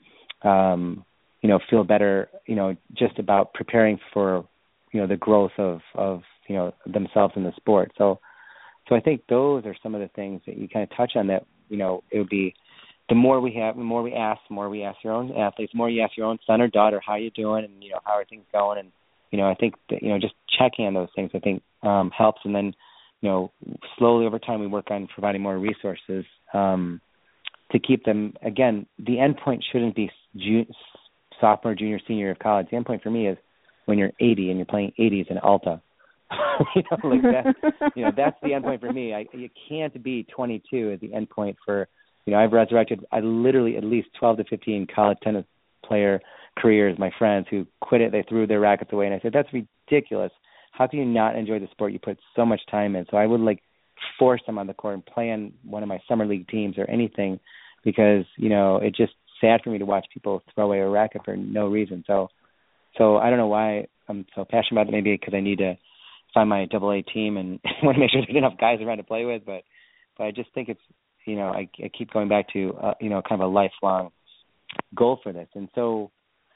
um, you know, feel better, you know, just about preparing for, you know, the growth of, of, you know, themselves in the sport. So, so I think those are some of the things that you kind of touch on that, you know, it would be the more we have, the more we ask, the more we ask your own athletes, the more you ask your own son or daughter, how you doing, and, you know, how are things going? And, you know, I think that, you know, just checking on those things, I think um, helps. And then, you know, slowly over time we work on providing more resources um, to keep them. Again, the end point shouldn't be ju- sophomore, junior, senior of college. The end point for me is when you're eighty and you're playing eighties in Alta. you know, like that. You know, that's the end point for me. I, you can't be twenty-two as the end point for. You know, I've resurrected. I literally at least twelve to fifteen college tennis player careers. My friends who quit it, they threw their rackets away, and I said, "That's ridiculous. How can you not enjoy the sport you put so much time in?" So I would like force them on the court and play on one of my summer league teams or anything, because you know it's just sad for me to watch people throw away a racket for no reason. So, so I don't know why I'm so passionate about it. Maybe because I need to find my double A team and want to make sure there's enough guys around to play with. But, but I just think it's you know I, I keep going back to uh, you know kind of a lifelong goal for this. And so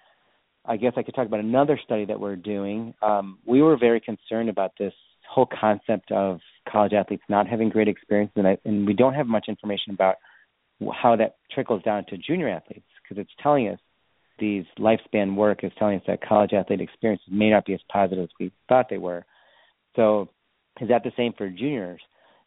I guess I could talk about another study that we're doing. Um, we were very concerned about this whole concept of college athletes not having great experiences, and, I, and we don't have much information about how that trickles down to junior athletes, because it's telling us, these lifespan work is telling us that college athlete experiences may not be as positive as we thought they were. So is that the same for juniors?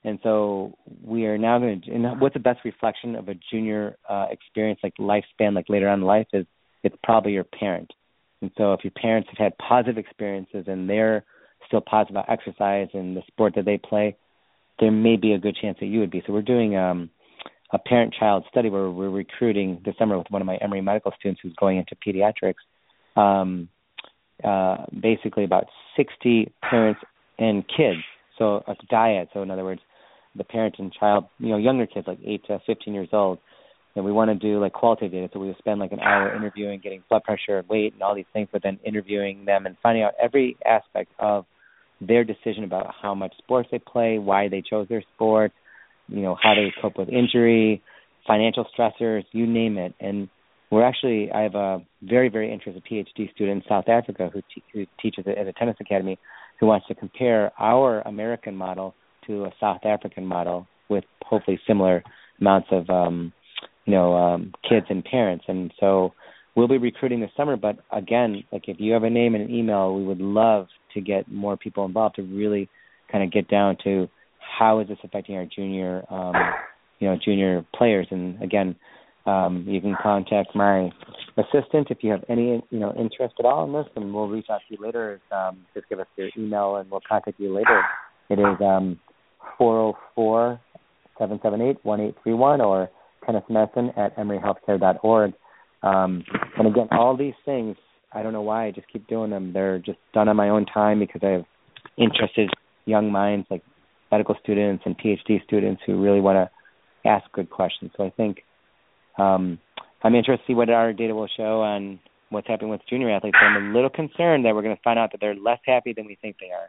And so we are now going to, and what's the best reflection of a junior uh, experience, like lifespan, like later on in life, is it's probably your parent. And so if your parents have had positive experiences and they're still positive about exercise and the sport that they play, there may be a good chance that you would be. So we're doing um, a parent-child study where we're recruiting this summer with one of my Emory medical students who's going into pediatrics, um, uh, basically about sixty parents and kids. So a diet. So in other words, the parent and child, you know, younger kids like eight to fifteen years old, and we want to do like qualitative data. So we will spend like an hour interviewing, getting blood pressure and weight and all these things, but then interviewing them and finding out every aspect of their decision about how much sports they play, why they chose their sport, you know, how they cope with injury, financial stressors, you name it. And we're actually, I have a very, very interested PhD student in South Africa who, te- who teaches at a tennis academy who wants to compare our American model to a South African model with hopefully similar amounts of, um, you know, um, kids and parents. And so we'll be recruiting this summer. But again, like if you have a name and an email, we would love to get more people involved to really kind of get down to how is this affecting our junior, um, you know, junior players. And again, um, you can contact my assistant if you have any, you know, interest at all in this, and we'll reach out to you later. Um, just give us your email and we'll contact you later. It is um, four oh four, seven seven eight, one eight three one or tennis medicine at emory healthcare dot org. Um, and again, all these things, I don't know why I just keep doing them. They're just done on my own time because I have interested young minds like medical students and PhD students who really want to ask good questions. So I think um, I'm interested to see what our data will show on what's happening with junior athletes. I'm a little concerned that we're going to find out that they're less happy than we think they are.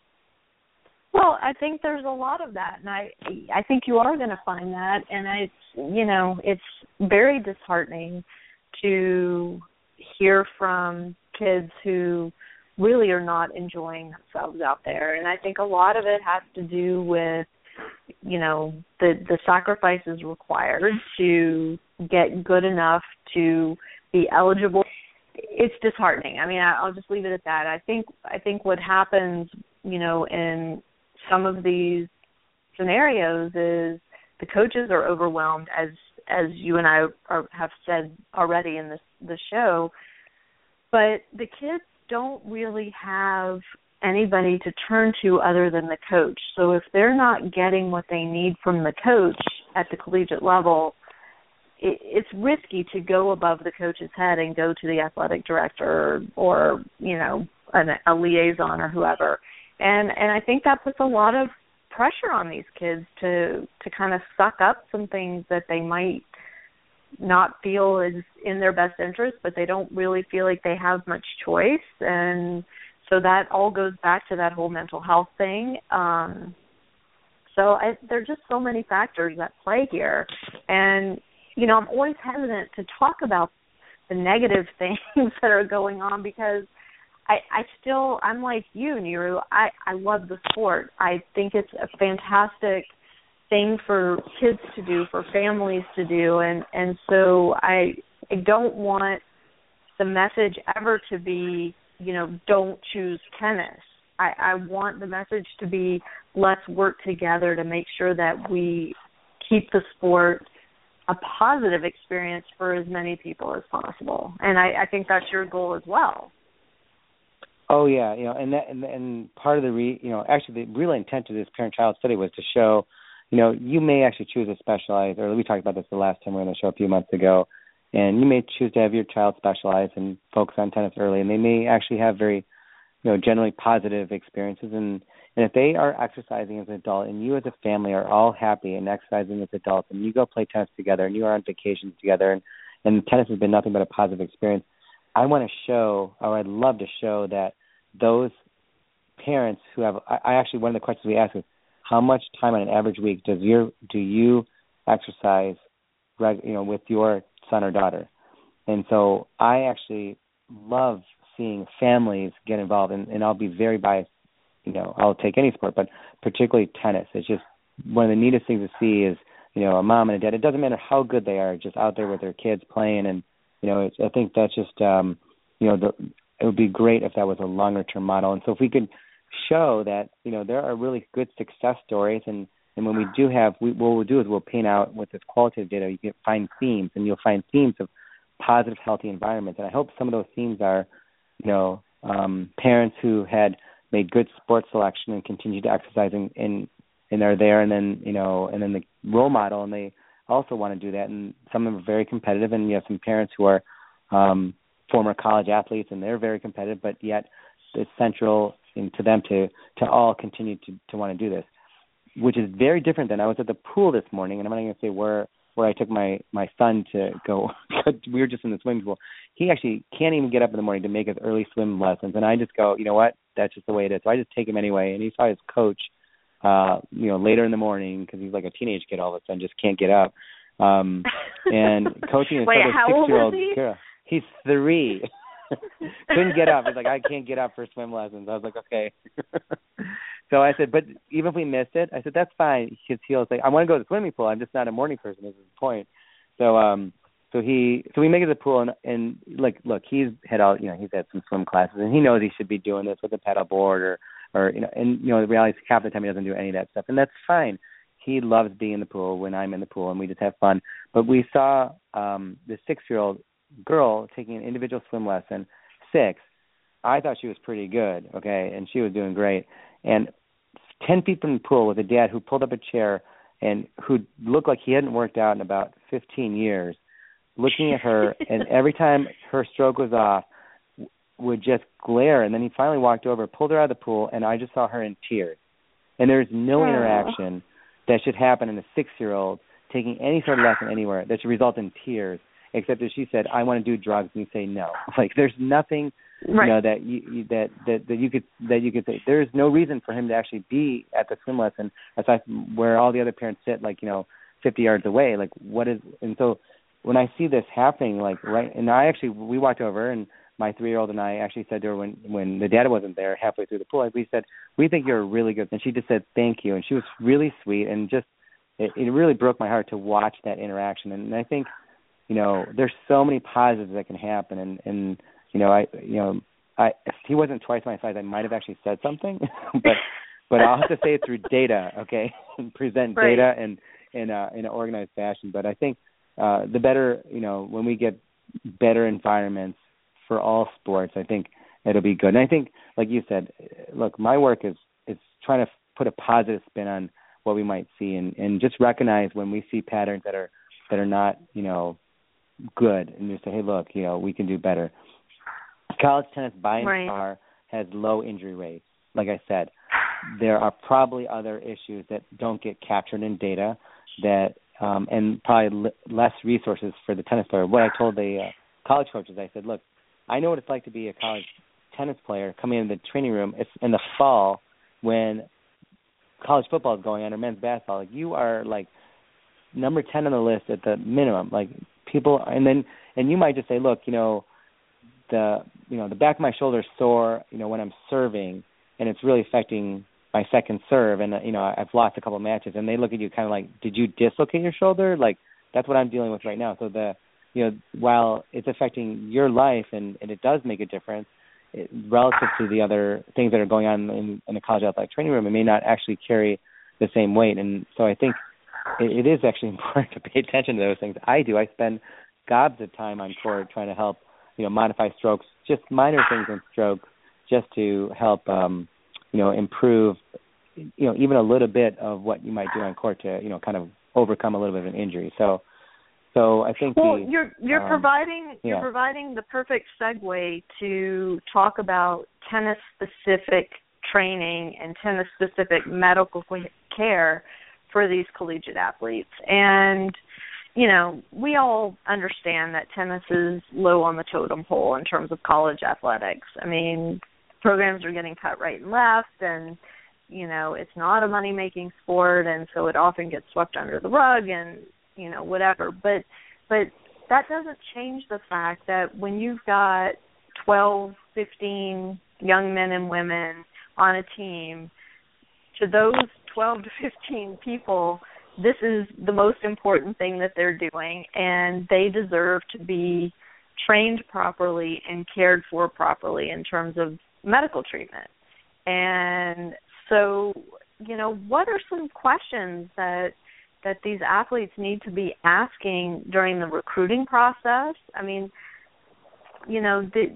Well, I think there's a lot of that, and I I think you are going to find that, and I, you know, it's very disheartening to hear from kids who really are not enjoying themselves out there, and I think a lot of it has to do with, you know, the the sacrifices required to get good enough to be eligible. It's disheartening. I mean, I'll just leave it at that. I think I think what happens, you know, in some of these scenarios is the coaches are overwhelmed, as as you and I are, have said already in this the show, but the kids don't really have anybody to turn to other than the coach. So if they're not getting what they need from the coach at the collegiate level, it, it's risky to go above the coach's head and go to the athletic director or, or you know, an, a liaison or whoever. And and I think that puts a lot of pressure on these kids to to kind of suck up some things that they might not feel is in their best interest, but they don't really feel like they have much choice. And so that all goes back to that whole mental health thing. Um, so I, there are just so many factors that play here. And, you know, I'm always hesitant to talk about the negative things that are going on because I, I still, I'm like you, Niru. I, I love the sport. I think it's a fantastic thing for kids to do, for families to do, and, and so I, I don't want the message ever to be, you know, don't choose tennis. I, I want the message to be let's work together to make sure that we keep the sport a positive experience for as many people as possible. And I, I think that's your goal as well. Oh yeah, you know, and that, and, and part of the re, you know, actually the real intent of this parent-child study was to show, you know, you may actually choose a specialized, or we talked about this the last time we were on the show a few months ago, and you may choose to have your child specialize and focus on tennis early, and they may actually have very, you know, generally positive experiences, and and if they are exercising as an adult, and you as a family are all happy and exercising as adults, and you go play tennis together, and you are on vacations together, and and tennis has been nothing but a positive experience, I want to show, or I'd love to show that those parents who have, I, I actually, one of the questions we ask is, how much time on an average week does your do you exercise, you know, with your son or daughter? And so I actually love seeing families get involved, and, and I'll be very biased. You know, I'll take any sport, but particularly tennis. It's just one of the neatest things to see is, you know, a mom and a dad. It doesn't matter how good they are, just out there with their kids playing, and you know, it's, I think that's just, um, you know, the, it would be great if that was a longer term model. And so if we could show that, you know, there are really good success stories, and And when we do have, we, what we'll do is we'll paint out with this qualitative data, you can find themes, and you'll find themes of positive, healthy environments. And I hope some of those themes are, you know, um, parents who had made good sports selection and continued to exercise and, and, and are there, and then, you know, and then the role model, and they also want to do that. And some of them are very competitive, and you have some parents who are um, former college athletes, and they're very competitive, but yet it's central in, to them to, to all continue to, to want to do this, which is very different than I was at the pool this morning, and I'm not going to say where where I took my, my son to go. We were just in the swimming pool. He actually can't even get up in the morning to make his early swim lessons, and I just go, you know what, that's just the way it is. So I just take him anyway, and he saw his coach, uh, you know, later in the morning because he's like a teenage kid all of a sudden, just can't get up. Um, and coaching his Wait, how six-year-old old is he? girl. He's three. Couldn't get up. He's like, I can't get up for swim lessons. I was like, okay. So I said, but even if we missed it, I said, that's fine. Because he'll say, I want to go to the swimming pool. I'm just not a morning person. This is the point. So, um, so he, so we make it to the pool, and, and like, look, he's had all, you know, he's had some swim classes, and he knows he should be doing this with a pedal board, or, or you know, and you know, the reality is half the time he doesn't do any of that stuff, and that's fine. He loves being in the pool when I'm in the pool, and we just have fun. But we saw um, this six-year-old girl taking an individual swim lesson, six. I thought she was pretty good, okay, and she was doing great. And ten feet from the pool was a dad who pulled up a chair and who looked like he hadn't worked out in about fifteen years, looking at her, and every time her stroke was off, w- would just glare. And then he finally walked over, pulled her out of the pool, and I just saw her in tears. And there's no interaction that should happen in a six-year-old taking any sort of lesson anywhere that should result in tears, except that she said, I want to do drugs, and you say no. Like, there's nothing, right. you know, that you, you that, that that you could that you could say. There's no reason for him to actually be at the swim lesson aside from where all the other parents sit, like, you know, fifty yards away. Like, what is? And so when I see this happening, like, right, and I actually we walked over, and my three-year-old and I actually said to her when when the dad wasn't there halfway through the pool, we said, we think you're really good, and she just said thank you, and she was really sweet, and just it, it really broke my heart to watch that interaction, and I think, you know, there's so many positives that can happen, and, and you know, I, you know, I if he wasn't twice my size, I might have actually said something, but but I'll have to say it through data, okay, and present right. data and in a in an organized fashion. But I think uh, the better, you know, when we get better environments for all sports, I think it'll be good. And I think, like you said, look, my work is is trying to put a positive spin on what we might see, and, and just recognize when we see patterns that are that are not, you know, good, and just say, hey, look, you know, we can do better. College tennis by and right. far has low injury rates. Like I said, there are probably other issues that don't get captured in data, that um, and probably l- less resources for the tennis player. What I told the uh, college coaches, I said, look, I know what it's like to be a college tennis player coming into the training room. It's in the fall when college football is going on, or men's basketball. Like, you are like number ten on the list at the minimum. Like, people, and then and you might just say, look, you know, the you know the back of my shoulder is sore, you know, when I'm serving, and it's really affecting my second serve, and uh, you know, I've lost a couple of matches, and they look at you kind of like, did you dislocate your shoulder? Like, that's what I'm dealing with right now. So the you know, while it's affecting your life, and, and it does make a difference it, relative to the other things that are going on in, in the college athletic training room, it may not actually carry the same weight. And so I think it, it is actually important to pay attention to those things. I do. I spend gobs of time on court trying to help, you know, modify strokes, just minor things in strokes, just to help, um, you know, improve, you know, even a little bit of what you might do on court to, you know, kind of overcome a little bit of an injury. So, so I think well, the, you're you're um, providing yeah. you're providing the perfect segue to talk about tennis specific training and tennis specific medical care for these collegiate athletes. And you know, we all understand that tennis is low on the totem pole in terms of college athletics. I mean, programs are getting cut right and left, and you know, it's not a money-making sport, and so it often gets swept under the rug, and you know, whatever. But but that doesn't change the fact that when you've got twelve, fifteen young men and women on a team, to those twelve to fifteen people, this is the most important thing that they're doing, and they deserve to be trained properly and cared for properly in terms of medical treatment. And so, you know, what are some questions that that these athletes need to be asking during the recruiting process? I mean, you know, the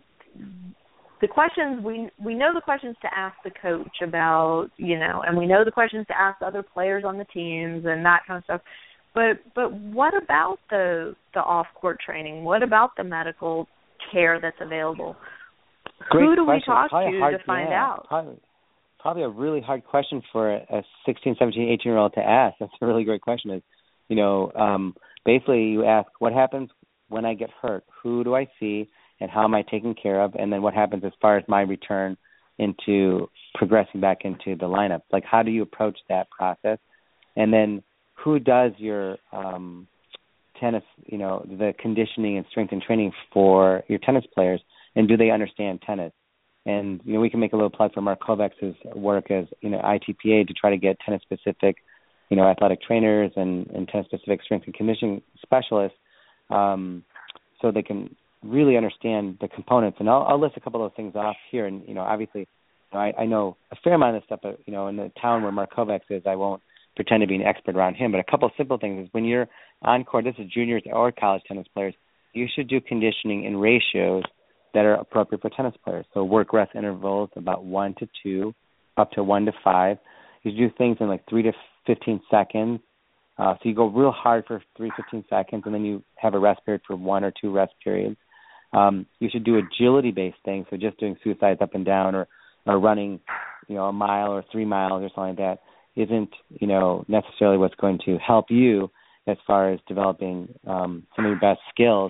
the questions we we know the questions to ask the coach about, you know, and we know the questions to ask other players on the teams and that kind of stuff. But but what about the the off court training? What about the medical care that's available? Great Who do question. we talk probably to hard, to find yeah, out? Probably, probably a really hard question for a sixteen, seventeen, eighteen-year-old to ask. That's a really great question. Is, you know, um, basically you ask, what happens when I get hurt? Who do I see, and how am I taken care of? And then what happens as far as my return into progressing back into the lineup? Like, how do you approach that process? And then who does your um, tennis, you know, the conditioning and strength and training for your tennis players, and do they understand tennis? And, you know, we can make a little plug for Mark Kovacs's work as, you know, I T P A to try to get tennis-specific, you know, athletic trainers and, and tennis-specific strength and conditioning specialists um, so they can really understand the components. And I'll, I'll list a couple of those things off here. And, you know, obviously, you know, I, I know a fair amount of stuff, but, you know, in the town where Mark Kovacs is, I won't pretend to be an expert around him. But a couple of simple things is when you're on court, this is juniors or college tennis players, you should do conditioning in ratios that are appropriate for tennis players. So work rest intervals about one to two, up to one to five. You do things in like three to fifteen seconds. Uh, so you go real hard for three, fifteen seconds, and then you have a rest period for one or two rest periods. Um, you should do agility-based things, so just doing suicides up and down, or, or running, you know, a mile or three miles or something like that isn't, you know, necessarily what's going to help you as far as developing um, some of your best skills.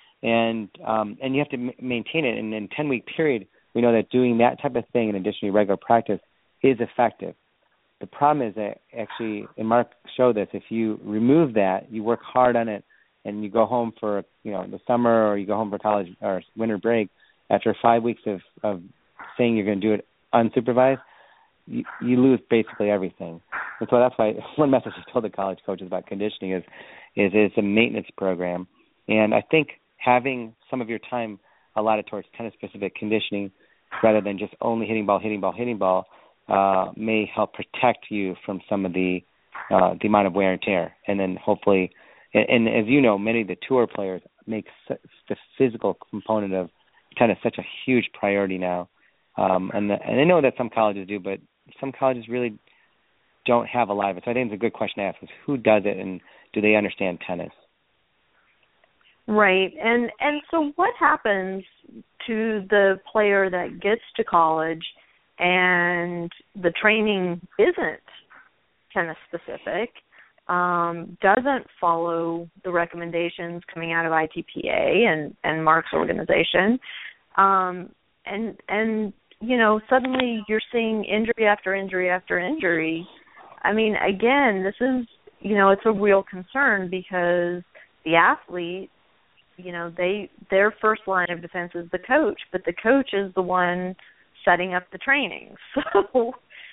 And um, and you have to m- maintain it. And in a ten-week period, we know that doing that type of thing in addition to regular practice is effective. The problem is that actually, and Mark showed this, if you remove that, you work hard on it, and you go home for, you know, the summer, or you go home for college or winter break, after five weeks of, of saying you're going to do it unsupervised, you, you lose basically everything. And so that's why one message I told the college coaches about conditioning is, is it's a maintenance program. And I think having some of your time allotted towards tennis-specific conditioning rather than just only hitting ball, hitting ball, hitting ball uh, may help protect you from some of the uh, the amount of wear and tear. And then hopefully, and, and as you know, many of the tour players make the physical component of tennis such a huge priority now. Um, and, the, and I know that some colleges do, but some colleges really don't have a lot of it. So I think it's a good question to ask is who does it, and do they understand tennis? Right. And and so what happens to the player that gets to college and the training isn't tennis specific, um, doesn't follow the recommendations coming out of I T P A and, and Mark's organization, um, and and you know, suddenly you're seeing injury after injury after injury. I mean, again, this is, you know, it's a real concern because the athlete, you know, they their first line of defense is the coach, but the coach is the one setting up the training. So,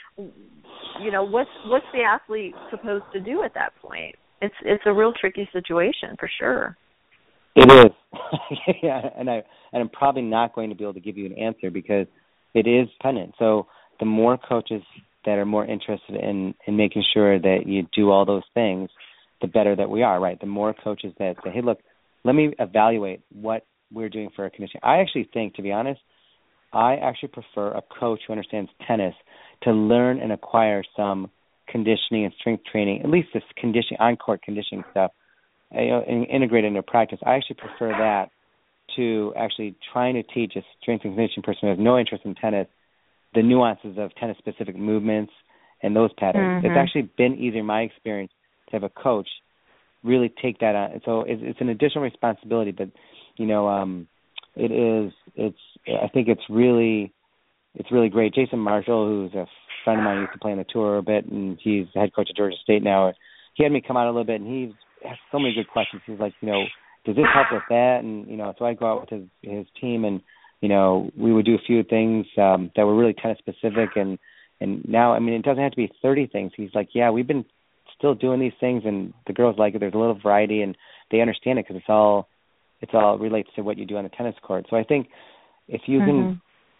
you know, what's what's the athlete supposed to do at that point? It's it's a real tricky situation for sure. It is. Yeah, and I and I'm probably not going to be able to give you an answer because it is dependent. So the more coaches that are more interested in, in making sure that you do all those things, the better that we are, right? The more coaches that say, hey, look, let me evaluate what we're doing for our conditioning. I actually think, to be honest, I actually prefer a coach who understands tennis to learn and acquire some conditioning and strength training, at least this conditioning, on-court conditioning stuff, you know, and integrate it into practice. I actually prefer that to actually trying to teach a strength and conditioning person who has no interest in tennis the nuances of tennis-specific movements and those patterns. Mm-hmm. It's actually been easier in my experience to have a coach really take that on. So it's, it's an additional responsibility, but, you know, um, it is, it's, I think it's really, it's really great. Jason Marshall, who's a friend of mine, used to play on the tour a bit, and he's the head coach at Georgia State now. He had me come out a little bit, and he has so many good questions. He's like, you know, does this help with that? And, you know, so I go out with his, his team, and, you know, we would do a few things um, that were really tennis specific, and, and now, I mean, it doesn't have to be thirty things. He's like, yeah, we've been still doing these things, and the girls like it. There's a little variety, and they understand it because it's all, it's all relates to what you do on the tennis court. So I think if you mm-hmm. can,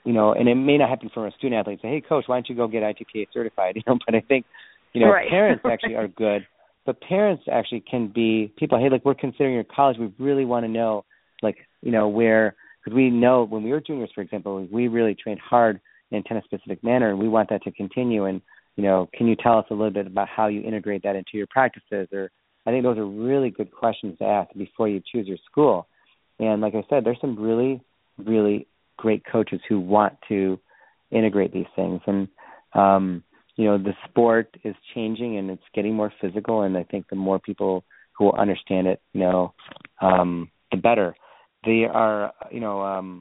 you know, and it may not happen from a student athlete. Say, hey, coach, why don't you go get I T K A certified? You know, but I think, you know, right. parents actually are good. But parents actually can be people. Hey, like we're considering your college. We really want to know, like, you know, where because we know when we were juniors, for example, we really trained hard in a tennis-specific manner, and we want that to continue. And you know, can you tell us a little bit about how you integrate that into your practices? Or I think those are really good questions to ask before you choose your school. And like I said, there's some really, really great coaches who want to integrate these things. And, um, you know, the sport is changing and it's getting more physical. And I think the more people who will understand it, you know, um, the better. There are, you know, um,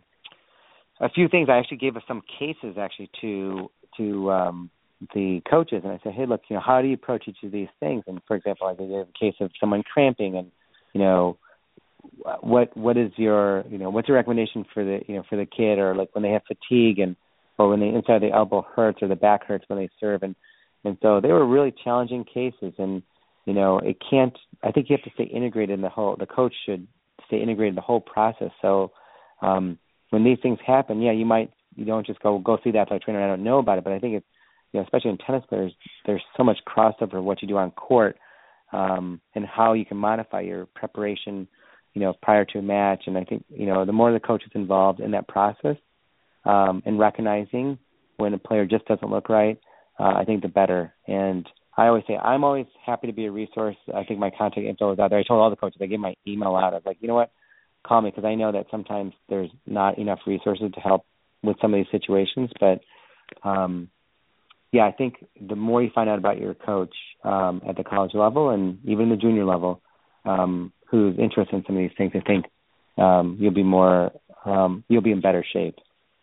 a few things. I actually gave us some cases actually to, to, um, the coaches, and I said, hey, look, you know, how do you approach each of these things? And for example, I gave a case of someone cramping, and you know, what what is your, you know, what's your recommendation for the, you know, for the kid, or like when they have fatigue, and or when the inside of the elbow hurts or the back hurts when they serve, and and so they were really challenging cases, and you know, it can't. I think you have to stay integrated in the whole. The coach should stay integrated in the whole process. So um, when these things happen, yeah, you might you don't just go go see the athletic trainer. I don't know about it, but I think it's, you know, especially in tennis players, there's so much crossover of what you do on court, um, and how you can modify your preparation, you know, prior to a match. And I think, you know, the more the coach is involved in that process, um, and recognizing when a player just doesn't look right, uh, I think the better. And I always say, I'm always happy to be a resource. I think my contact info is out there. I told all the coaches, I gave my email out. I was like, you know what, call me, because I know that sometimes there's not enough resources to help with some of these situations. But, um, yeah, I think the more you find out about your coach um, at the college level and even the junior level, um, who's interested in some of these things, I think um, you'll be more, um, you'll be in better shape.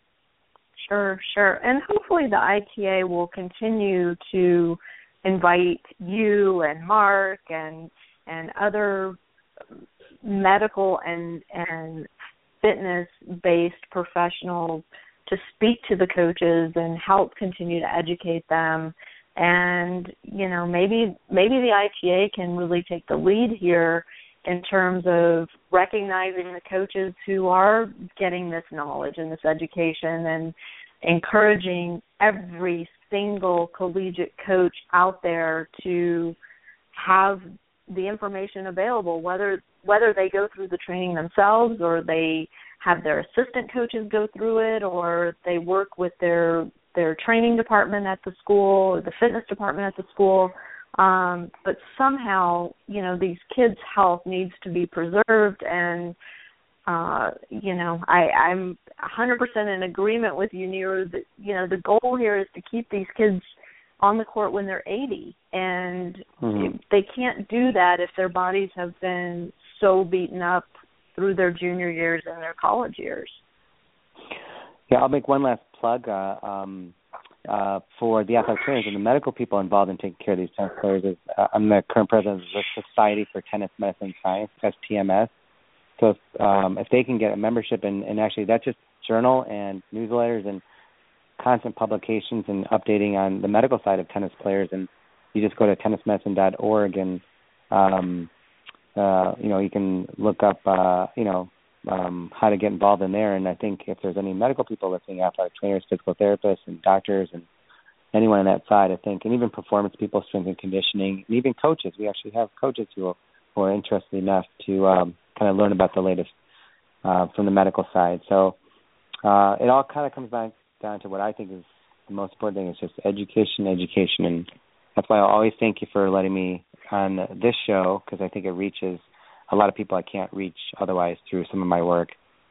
Sure, sure. And hopefully the I T A will continue to invite you and Mark and and other medical and and fitness-based professionals to speak to the coaches and help continue to educate them. And, you know, maybe maybe the I T A can really take the lead here in terms of recognizing the coaches who are getting this knowledge and this education, and encouraging every single collegiate coach out there to have the information available, whether whether they go through the training themselves or they have their assistant coaches go through it, or they work with their their training department at the school or the fitness department at the school. Um, but somehow, you know, these kids' health needs to be preserved. And, uh, you know, I, I'm one hundred percent in agreement with you, Nero, that, you know, the goal here is to keep these kids on the court when they're eighty. And mm-hmm. they can't do that if their bodies have been so beaten up through their junior years and their college years. Yeah, I'll make one last plug uh, um, uh, for the athletic trainers and the medical people involved in taking care of these tennis players. Is, uh, I'm the current president of the Society for Tennis Medicine and Science, S T M S. So if, um, if they can get a membership, and, and actually that's just journal and newsletters and constant publications and updating on the medical side of tennis players, and you just go to tennis medicine dot org and um, Uh, you know, you can look up, uh, you know, um, how to get involved in there. And I think if there's any medical people listening, athletic trainers, physical therapists, and doctors, and anyone on that side, I think, and even performance people, strength and conditioning, and even coaches. We actually have coaches who are, who are interested enough to um, kind of learn about the latest uh, from the medical side. So uh, it all kind of comes back down to what I think is the most important thing, is just education, education, and that's why I always thank you for letting me on this show, because I think it reaches a lot of people I can't reach otherwise through some of my work.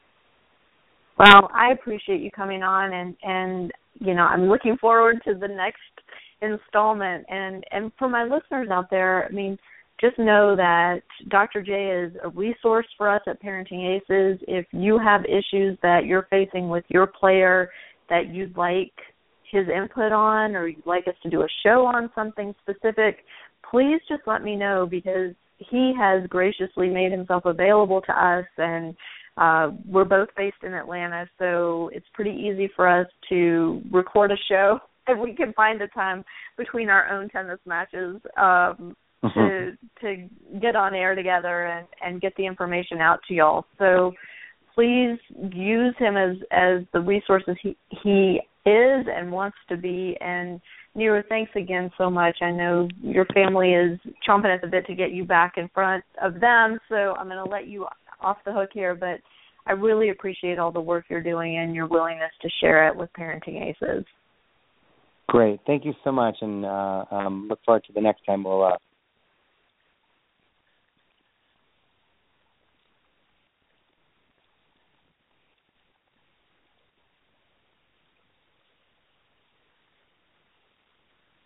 Well, I appreciate you coming on, and, and you know, I'm looking forward to the next installment. And, and for my listeners out there, I mean, just know that Doctor J is a resource for us at Parenting Aces. If you have issues that you're facing with your player that you'd like his input on, or you'd like us to do a show on something specific, please just let me know, because he has graciously made himself available to us, and uh, we're both based in Atlanta, so it's pretty easy for us to record a show, and we can find a time between our own tennis matches um, mm-hmm. to to get on air together and, and get the information out to y'all. So please use him as, as the resources he, he is and wants to be. And Nero, thanks again so much. I know your family is chomping at the bit to get you back in front of them, so I'm going to let you off the hook here, but I really appreciate all the work you're doing and your willingness to share it with Parenting Aces. Great. Thank you so much, and uh, um, look forward to the next time we'll uh,